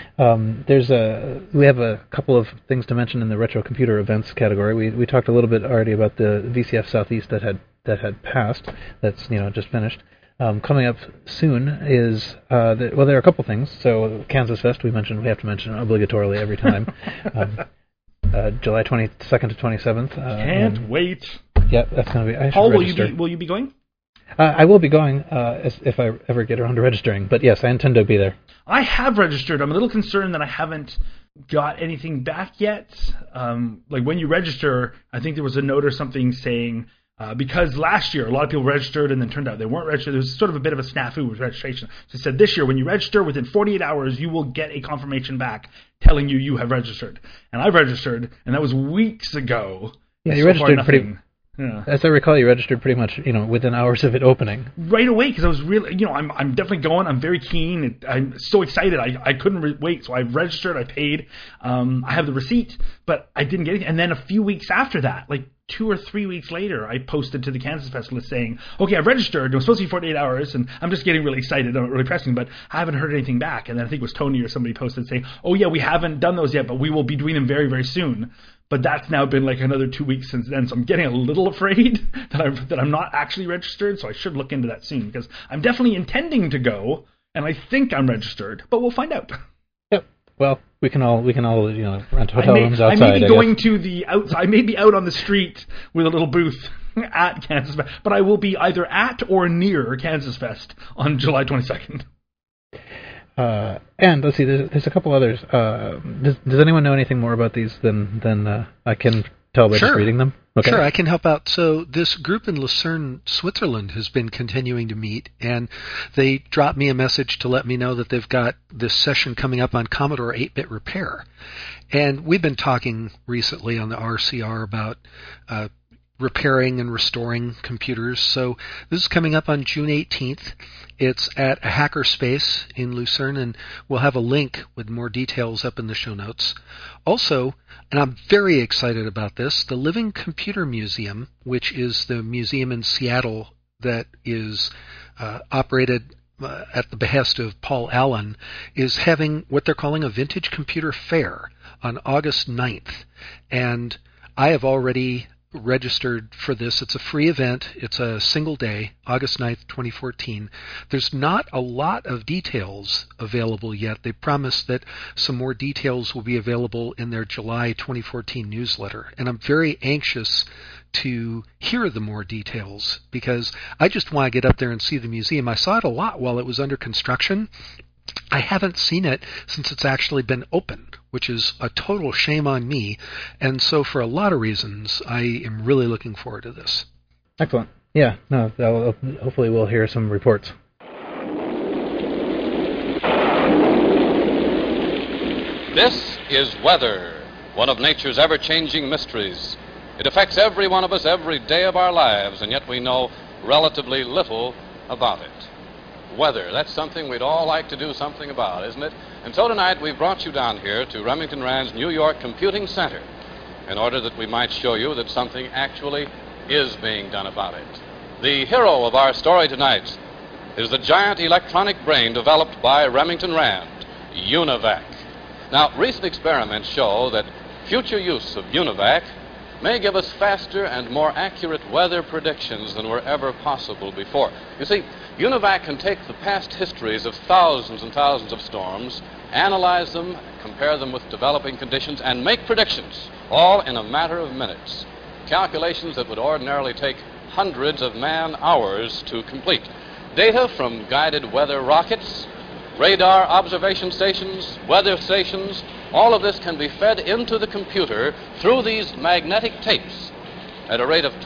We have a couple of things to mention in the retro computer events category. We talked a little bit already about the VCF Southeast that had passed. That's just finished. Coming up soon is there are a couple things. So Kansas Fest we have to mention obligatorily every time. July 22nd to 27th. Can't wait. Yeah, that's going to be. Paul, will you be going? I will be going if I ever get around to registering. But yes, I intend to be there. I have registered. I'm a little concerned that I haven't got anything back yet. Like when you register, I think there was a note or something saying, because last year a lot of people registered and then turned out they weren't registered. There was sort of a bit of a snafu with registration. So it said this year when you register, within 48 hours, you will get a confirmation back telling you have registered. And I've registered, and that was weeks ago. Yeah, you So far, registered nothing. pretty. Yeah. As I recall, you registered pretty much, within hours of it opening. Right away, because I was really, I'm definitely going. I'm very keen. I'm so excited. I couldn't wait. So I registered. I paid. I have the receipt, but I didn't get anything. And then a few weeks after that, like 2 or 3 weeks later, I posted to the Kansas Fest list saying, okay, I've registered. It was supposed to be 48 hours, and I'm just getting really excited. I'm really pressing, but I haven't heard anything back. And then I think it was Tony or somebody posted saying, oh, yeah, we haven't done those yet, but we will be doing them very, very soon. But that's now been like another 2 weeks since then, so I'm getting a little afraid that I'm not actually registered. So I should look into that soon, because I'm definitely intending to go, and I think I'm registered, but we'll find out. Yep. Well, we can all rent hotel rooms outside. I may be going to the outside. I may be out on the street with a little booth at Kansas Fest, but I will be either at or near Kansas Fest on July 22nd. And let's see, there's a couple others. Does anyone know anything more about these than I can tell by just reading them? Okay. Sure, I can help out. So this group in Lucerne, Switzerland has been continuing to meet, and they dropped me a message to let me know that they've got this session coming up on Commodore 8-bit repair. And we've been talking recently on the RCR about repairing and restoring computers. So this is coming up on June 18th. It's at a hackerspace in Lucerne, and we'll have a link with more details up in the show notes. Also, and I'm very excited about this, the Living Computer Museum, which is the museum in Seattle that is operated at the behest of Paul Allen, is having what they're calling a Vintage Computer Fair on August 9th. And I have already registered for this. It's a free event. It's a single day, August 9th, 2014. There's not a lot of details available yet. They promised that some more details will be available in their July 2014 newsletter. And I'm very anxious to hear the more details, because I just want to get up there and see the museum. I saw it a lot while it was under construction. I haven't seen it since it's actually been open, which is a total shame on me. And so for a lot of reasons, I am really looking forward to this. Excellent. Yeah, no, hopefully we'll hear some reports. This is weather, one of nature's ever-changing mysteries. It affects every one of us every day of our lives, and yet we know relatively little about it. Weather, that's something we'd all like to do something about, isn't it? And so tonight we've brought you down here to Remington Rand's New York Computing Center in order that we might show you that something actually is being done about it. The hero of our story tonight is the giant electronic brain developed by Remington Rand, UNIVAC. Now, recent experiments show that future use of UNIVAC may give us faster and more accurate weather predictions than were ever possible before. You see, UNIVAC can take the past histories of thousands and thousands of storms, analyze them, compare them with developing conditions, and make predictions, all in a matter of minutes. Calculations that would ordinarily take hundreds of man-hours to complete. Data from guided weather rockets, radar observation stations, weather stations, all of this can be fed into the computer through these magnetic tapes at a rate of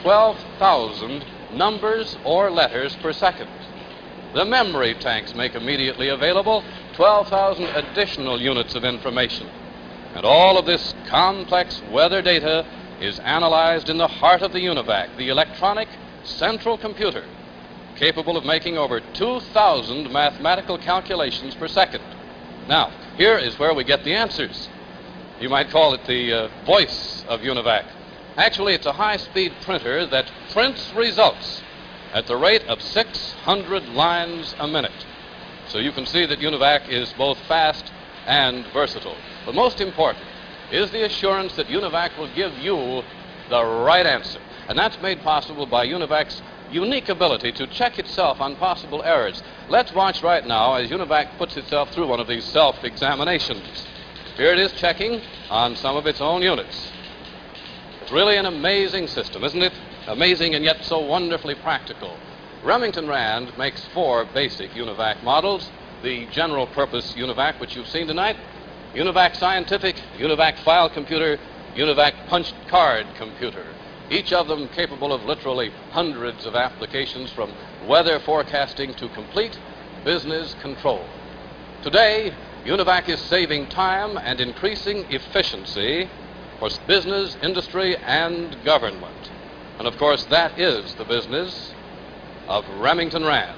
12,000 numbers or letters per second. The memory tanks make immediately available 12,000 additional units of information. And all of this complex weather data is analyzed in the heart of the UNIVAC, the electronic central computer, capable of making over 2,000 mathematical calculations per second. Now, here is where we get the answers. You might call it the voice of UNIVAC. Actually, it's a high-speed printer that prints results at the rate of 600 lines a minute. So you can see that UNIVAC is both fast and versatile. But most important is the assurance that UNIVAC will give you the right answer. And that's made possible by UNIVAC's unique ability to check itself on possible errors. Let's watch right now as UNIVAC puts itself through one of these self-examinations. Here it is checking on some of its own units. It's really an amazing system, isn't it? Amazing and yet so wonderfully practical. Remington Rand makes 4 basic UNIVAC models. The general purpose UNIVAC, which you've seen tonight, UNIVAC Scientific, UNIVAC File Computer, UNIVAC Punched Card Computer. Each of them capable of literally hundreds of applications, from weather forecasting to complete business control. Today, UNIVAC is saving time and increasing efficiency for business, industry, and government. And of course, that is the business of Remington Rand.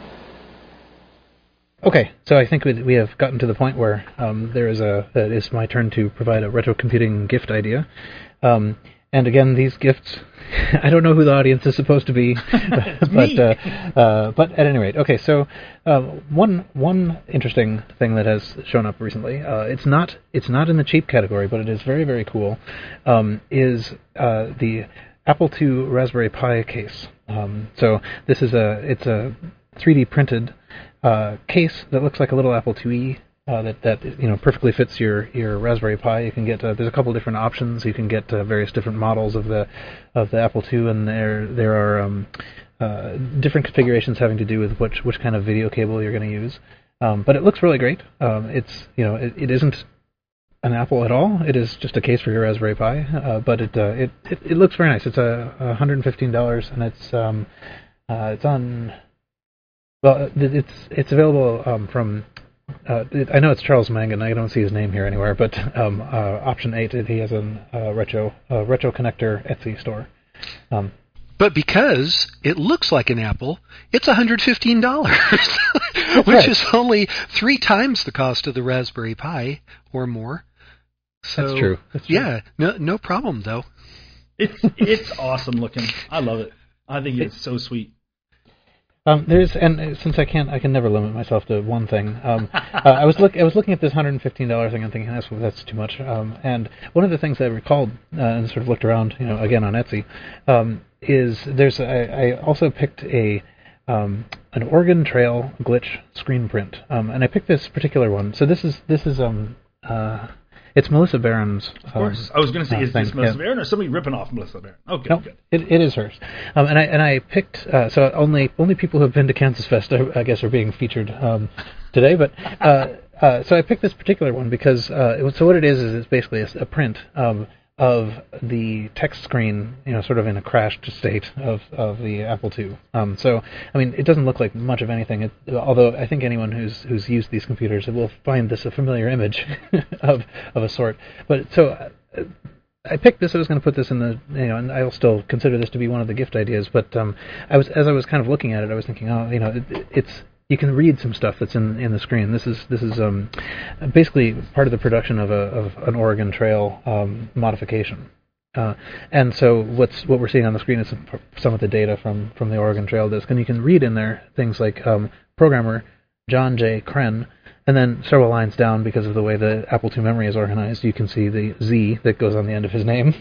Okay, so I think we have gotten to the point where it is my turn to provide a retro computing gift idea. And again, these gifts, I don't know who the audience is supposed to be, but at any rate, okay. So one interesting thing that has shown up recently, it's not in the cheap category, but it is very, very cool. Is the Apple II Raspberry Pi case. So this is it's a 3D printed case that looks like a little Apple IIe. That perfectly fits your Raspberry Pi. You can get there's a couple different options. You can get various different models of the Apple II, and there are different configurations having to do with which kind of video cable you're going to use. But it looks really great. It isn't an Apple at all. It is just a case for your Raspberry Pi. But it looks very nice. It's $115, and it's on. Well, it's available from. I know it's Charles Mangan. I don't see his name here anywhere, but option 8, he has a retro connector Etsy store. But because it looks like an Apple, it's $115, which right. is only 3 times the cost of the Raspberry Pi or more. So, That's true. Yeah, no problem though. It's awesome looking. I love it. I think it's so sweet. Since I can never limit myself to one thing. I was looking at this $115 thing and thinking that's too much. And one of the things I recalled and sort of looked around, again on Etsy, is I also picked an Oregon Trail glitch screen print, and I picked this particular one. So this is it's Melissa Barron's. Of course. I was going to say, is this Melissa Barron or somebody ripping off Melissa Barron? Okay, no, good. It is hers. And I picked, so only people who have been to Kansas Fest, I guess, are being featured today. But so I picked this particular one because, so what it is it's basically a print of the text screen, sort of in a crashed state of the Apple II. So, I mean, it doesn't look like much of anything. Although I think anyone who's used these computers will find this a familiar image of a sort. But so I picked this. I was going to put this in the, and I will still consider this to be one of the gift ideas. But as I was kind of looking at it, I was thinking, it's. You can read some stuff that's in the screen. This is basically part of the production of an Oregon Trail modification, and so what we're seeing on the screen is some of the data from the Oregon Trail disk, and you can read in there things like programmer John J. Kren, and then several lines down, because of the way the Apple II memory is organized, you can see the Z that goes on the end of his name,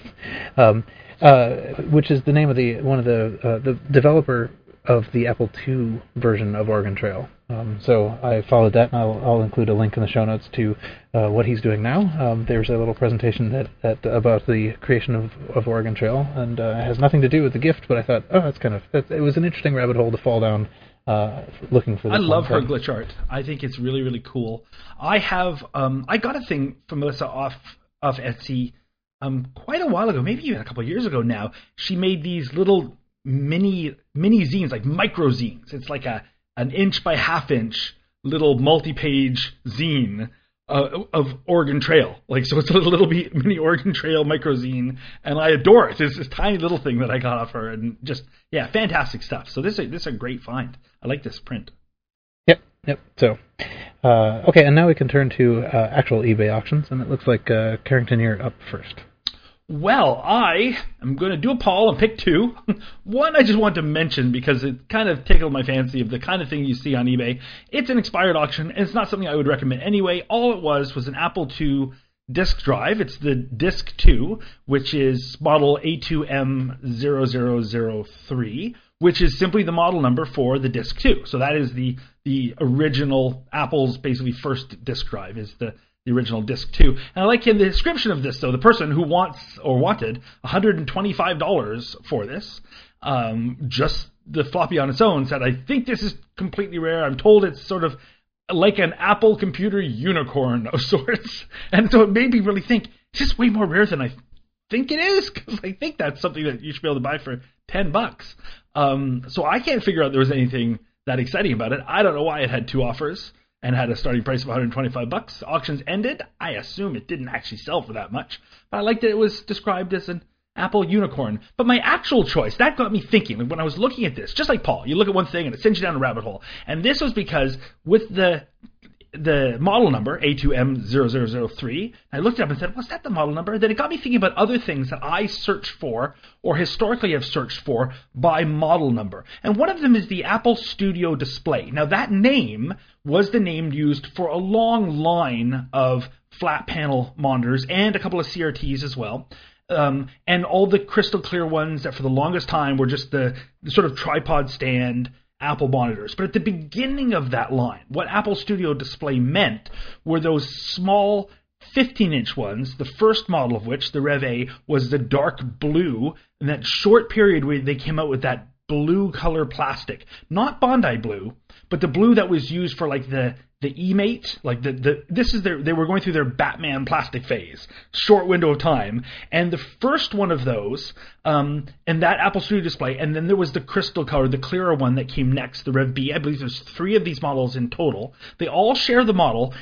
which is the name of the developer of the Apple II version of Oregon Trail. So I followed that, and I'll include a link in the show notes to what he's doing now. There's a little presentation that about the creation of Oregon Trail, and it has nothing to do with the gift, but I thought, it was an interesting rabbit hole to fall down looking for this. I love her glitch art. I think it's really, really cool. I have I got a thing from Melissa off Etsy quite a while ago, maybe even a couple of years ago now. She made these little mini zines, like micro zines. It's like an inch by half inch little multi-page zine of Oregon Trail. Like, so it's a little mini Oregon Trail micro zine, and I adore it. It's this tiny little thing that I got off her, and just fantastic stuff. So this is a great find. I like this print. Yep. So, okay, and now we can turn to actual eBay auctions, and it looks like Carrington, you're up first. Well, I am going to do a poll and pick 2. One I just want to mention because it kind of tickled my fancy of the kind of thing you see on eBay. It's an expired auction, and it's not something I would recommend anyway. All it was an Apple II disk drive. It's the Disk 2, which is model A2M0003, which is simply the model number for the Disk 2. So that is the original Apple's basically first disk drive, is the original Disk 2. And I like in the description of this, though, the person who wanted $125 for this, just the floppy on its own, said, I think this is completely rare. I'm told it's sort of like an Apple computer unicorn of sorts. And so it made me really think, is this way more rare than I think it is? Because I think that's something that you should be able to buy for $10. So I can't figure out there was anything that exciting about it. I don't know why it had 2 offers and had a starting price of $125. Auctions ended. I assume it didn't actually sell for that much. But I liked that it was described as an Apple unicorn. But my actual choice, that got me thinking. When I was looking at this, just like Paul, you look at one thing and it sends you down a rabbit hole. And this was because with the model number, A2M0003, I looked it up and said, was that the model number? Then it got me thinking about other things that I searched for or historically have searched for by model number. And one of them is the Apple Studio Display. Now that name was the name used for a long line of flat panel monitors and a couple of CRTs as well. And all the crystal clear ones that for the longest time were just the sort of tripod stand Apple monitors. But at the beginning of that line, what Apple Studio Display meant were those small 15-inch ones, the first model of which, the Rev A, was the dark blue, in that short period where they came out with that blue color plastic. Not Bondi blue, but the blue that was used for like the eMate, like they were going through their Batman plastic phase, short window of time, and the first one of those, and that Apple Studio Display, and then there was the crystal color, the clearer one that came next, the Rev B. I believe there's 3 of these models in total. They all share the model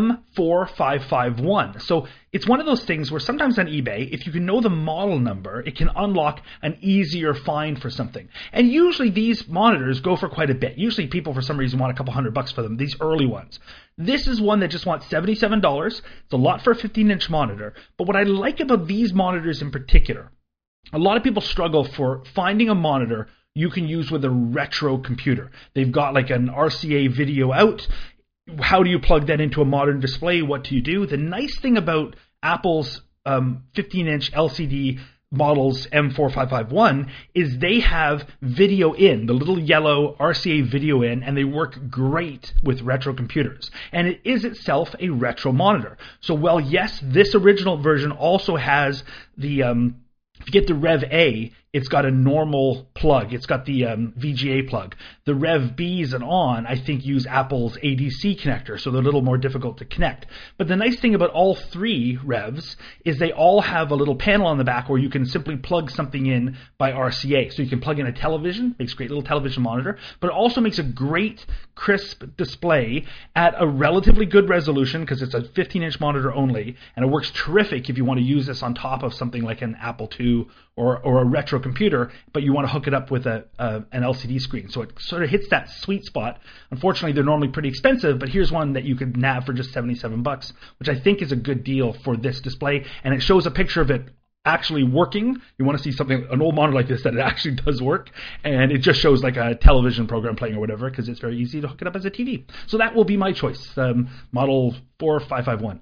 M4551. So it's one of those things where sometimes on eBay, if you can know the model number, it can unlock an easier find for something. And usually these monitors go for quite a bit. Usually people for some reason want a couple $100 for them, these early ones. This is one that just wants $77. It's a lot for a 15-inch monitor. But what I like about these monitors in particular, a lot of people struggle for finding a monitor you can use with a retro computer. They've got like an RCA video out. How do you plug that into a modern display? What do you do? The nice thing about Apple's 15-inch LCD models M4551 is they have video in, the little yellow RCA video in, and they work great with retro computers. And it is itself a retro monitor. So while yes, this original version also has the if you get the Rev A, it's got a normal plug. It's got the VGA plug. The Rev Bs and on, I think, use Apple's ADC connector, so they're a little more difficult to connect. But the nice thing about all 3 Revs is they all have a little panel on the back where you can simply plug something in by RCA. So you can plug in a television, makes a great little television monitor, but it also makes a great crisp display at a relatively good resolution because it's a 15-inch monitor only, and it works terrific if you want to use this on top of something like an Apple II or a retro computer, but you want to hook it up with an LCD screen. So it sort of hits that sweet spot. Unfortunately, they're normally pretty expensive, but here's one that you could nab for just $77, which I think is a good deal for this display. And it shows a picture of it actually working. You want to see something, an old monitor like this, that it actually does work. And it just shows like a television program playing or whatever, because it's very easy to hook it up as a TV. So that will be my choice, model 4551,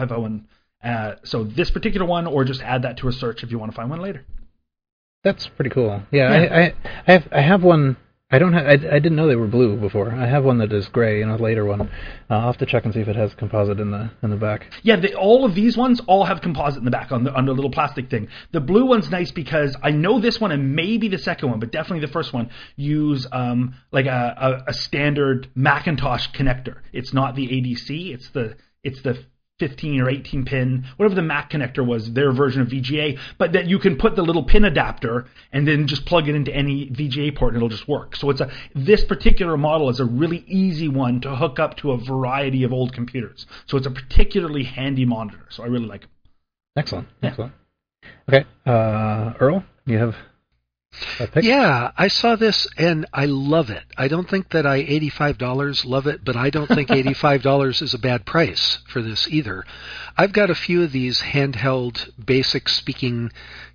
M4551. So this particular one, or just add that to a search if you want to find one later. That's pretty cool. Yeah. I have one. I didn't know they were blue before. I have one that is gray, a later one. I'll have to check and see if it has composite in the back. Yeah, all of these ones all have composite in the back on the little plastic thing. The blue one's nice because I know this one and maybe the second one, but definitely the first one, use like a standard Macintosh connector. It's not the ADC. It's the 15 or 18 pin, whatever the Mac connector was, their version of VGA, but that you can put the little pin adapter and then just plug it into any VGA port and it'll just work. So this particular model is a really easy one to hook up to a variety of old computers. So it's a particularly handy monitor. So I really like it. Excellent. Okay, Earl, you have a pick? Yeah, I saw this and I love it. I don't think that I $85 love it, but I don't think $85 is a bad price for this either. I've got a few of these handheld, basic speaking,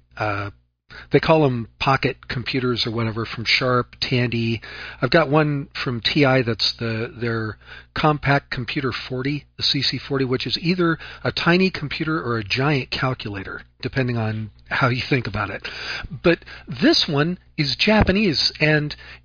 they call them pocket computers or whatever, from Sharp, Tandy. I've got one from TI that's their Compact Computer 40, the CC40, which is either a tiny computer or a giant calculator, depending on how you think about it. But this one is Japanese, and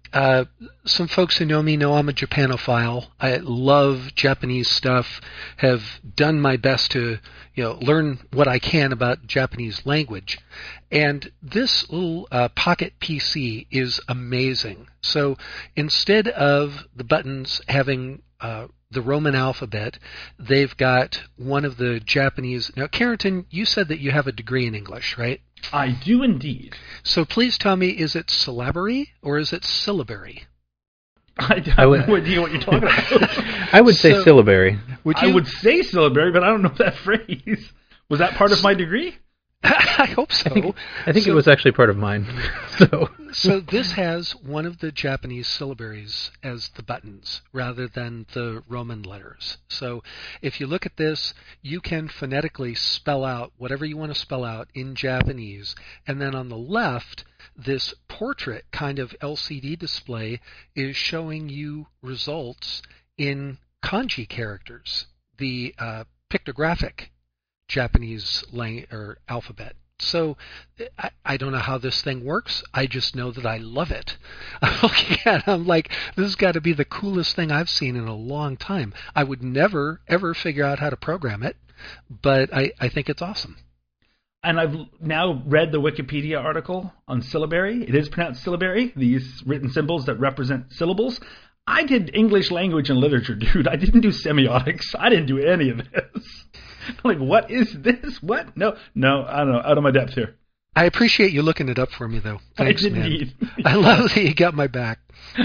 Some folks who know me know I'm a Japanophile. I love Japanese stuff, have done my best to learn what I can about Japanese language. And this little pocket PC is amazing. So instead of the buttons having the Roman alphabet, they've got one of the Japanese. Now, Carrington, you said that you have a degree in English, right? I do indeed. So please tell me, is it syllabary or is it syllabary? I have no idea what you're talking about. I would say syllabary. I would say syllabary, but I don't know that phrase. Was that part of my degree? I hope so. I think it was actually part of mine. So this has one of the Japanese syllabaries as the buttons rather than the Roman letters. So if you look at this, you can phonetically spell out whatever you want to spell out in Japanese. And then on the left, this portrait kind of LCD display is showing you results in kanji characters, the pictographic Japanese alphabet. So I don't know how this thing works. I just know that I love it. I'm looking at it, I'm like, this has got to be the coolest thing I've seen in a long time. I would never, ever figure out how to program it, but I think it's awesome. And I've now read the Wikipedia article on syllabary. It is pronounced syllabary, these written symbols that represent syllables. I did English language and literature, dude. I didn't do semiotics. I didn't do any of this. Like, what is this? What? No, I don't know. Out of my depth here. I appreciate you looking it up for me, though. Thanks, I did indeed. I love that you got my back.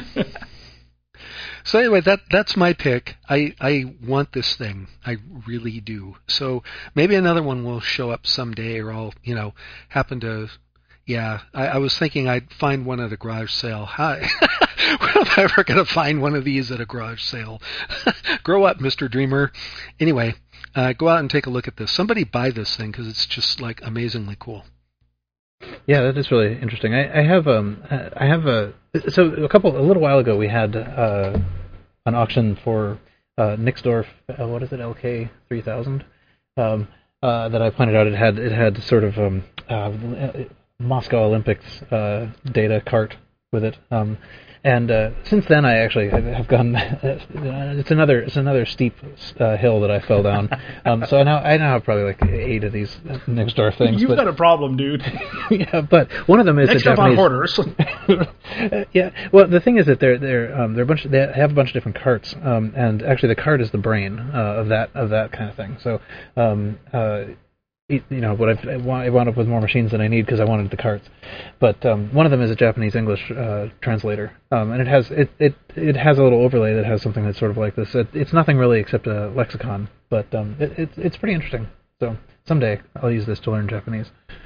So anyway, that's my pick. I want this thing. I really do. So maybe another one will show up someday, or I'll, happen to... Yeah, I was thinking I'd find one at a garage sale. Hi. When am I ever going to find one of these at a garage sale? Grow up, Mr. Dreamer. Anyway, go out and take a look at this. Somebody buy this thing because it's just like amazingly cool. Yeah, that is really interesting. I have a little while ago we had an auction for Nixdorf. What is it? LK 3000. That I pointed out. It had sort of Moscow Olympics data cart with it. And since then, I actually have gone. It's another steep hill that I fell down. So I now have probably like 8 of these Nixdorf things. You've got a problem, dude. Yeah, but one of them is next the up Japanese. on hoarders. Yeah, well, the thing is that they're a bunch. They have a bunch of different carts, and actually the cart is the brain of that kind of thing. So. What I wound up with more machines than I need because I wanted the carts, but one of them is a Japanese-English translator, and it has a little overlay that has something that's sort of like this. It's nothing really except a lexicon, but it's pretty interesting. So someday I'll use this to learn Japanese.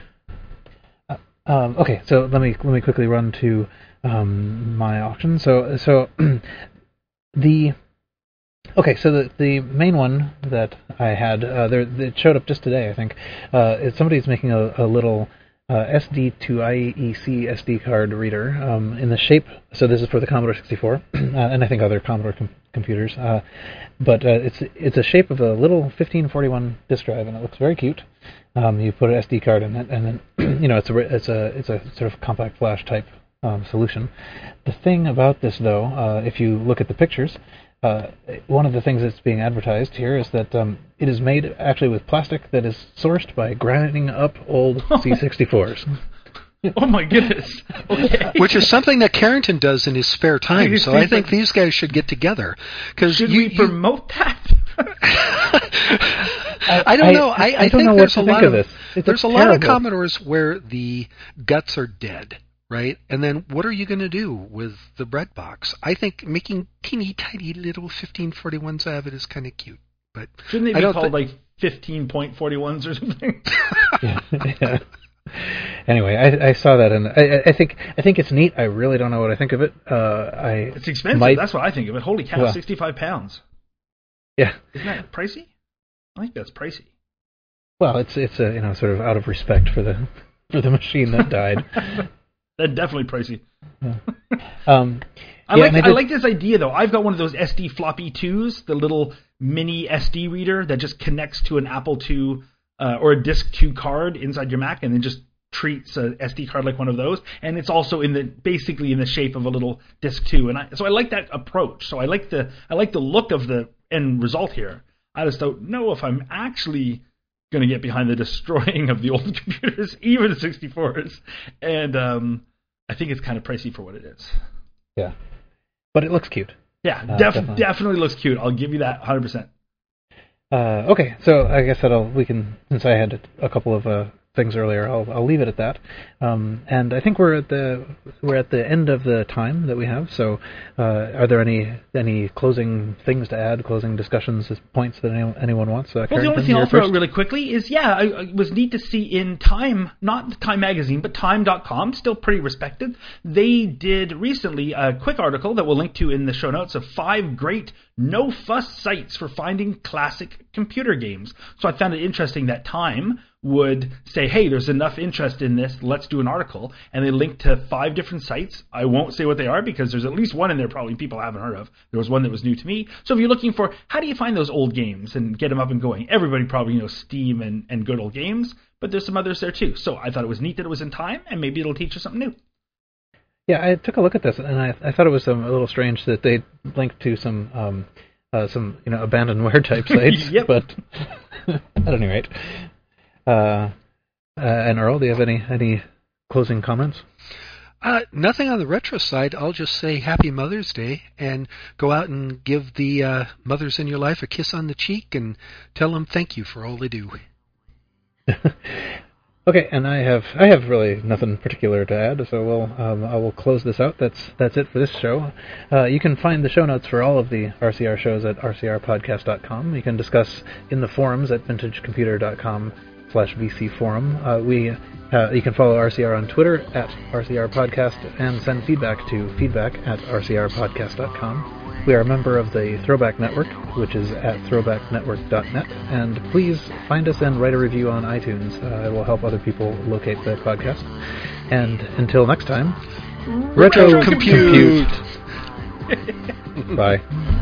Okay, so let me quickly run to my auction. So the main one that I had, it showed up just today, I think. Somebody's making a little SD to IEC SD card reader in the shape. So this is for the Commodore 64, and I think other Commodore computers. But it's a shape of a little 1541 disk drive, and it looks very cute. You put an SD card in it, and then it's a sort of compact flash type solution. The thing about this, though, if you look at the pictures. One of the things that's being advertised here is that it is made actually with plastic that is sourced by grinding up old C64s. Oh my goodness! Okay. Which is something that Carrington does in his spare time. So I think these guys should get together. Should we promote that? I don't know. I don't think know what to think of this. There's a lot of Commodores where the guts are dead. Right? And then what are you going to do with the bread box? I think making teeny tiny little 1541s out of it is kind of cute. But shouldn't they be called like 15.41s or something? Yeah. Anyway, I saw that and I think it's neat. I really don't know what I think of it. It's expensive. That's what I think of it. Holy cow, 65 pounds. Yeah. Isn't that pricey? I think that's pricey. Well, it's sort of out of respect for the machine that died. That's definitely pricey. Yeah. I like this idea, though. I've got one of those SD floppy 2s, the little mini SD reader that just connects to an Apple II or a Disk 2 card inside your Mac and then just treats a SD card like one of those, and it's also basically in the shape of a little disc too. And so I like that approach. So I like the look of the end result here. I just don't know if I'm actually going to get behind the destroying of the old computers, even 64s. And I think it's kind of pricey for what it is. Yeah, but it looks cute. Yeah, definitely looks cute. I'll give you that 100%. Okay, so I guess since I had a couple of things earlier, I'll leave it at that. And I think we're at the end of the time that we have. So, are there any closing things to add, closing discussions, points that anyone wants? Well, the only thing I'll throw out really quickly is, it was neat to see in Time, not Time Magazine, but Time.com, still pretty respected. They did recently a quick article that we'll link to in the show notes of 5 great no-fuss sites for finding classic computer games. So I found it interesting that Time would say, hey, there's enough interest in this, let's do an article. And they linked to 5 different sites. I won't say what they are because there's at least one in there probably people haven't heard of. There was one that was new to me. So if you're looking for how do you find those old games and get them up and going, everybody probably knows Steam and good old games, but there's some others there too. So I thought it was neat that it was in Time, and maybe it'll teach you something new. Yeah, I took a look at this, and I thought it was a little strange that they linked to some abandonware type sites. Yep. But at any rate, and Earl, do you have any closing comments? Nothing on the retro side. I'll just say Happy Mother's Day and go out and give the mothers in your life a kiss on the cheek and tell them thank you for all they do. Okay, and I have really nothing particular to add, so I will close this out. That's it for this show. You can find the show notes for all of the RCR shows at rcrpodcast.com. You can discuss in the forums at vintagecomputer.com/vcforum. You can follow RCR on Twitter at RCRPodcast and send feedback to feedback@rcrpodcast.com. We are a member of the Throwback Network, which is at throwbacknetwork.net, and please find us and write a review on iTunes. It will help other people locate the podcast. And until next time, Retro compute. Bye.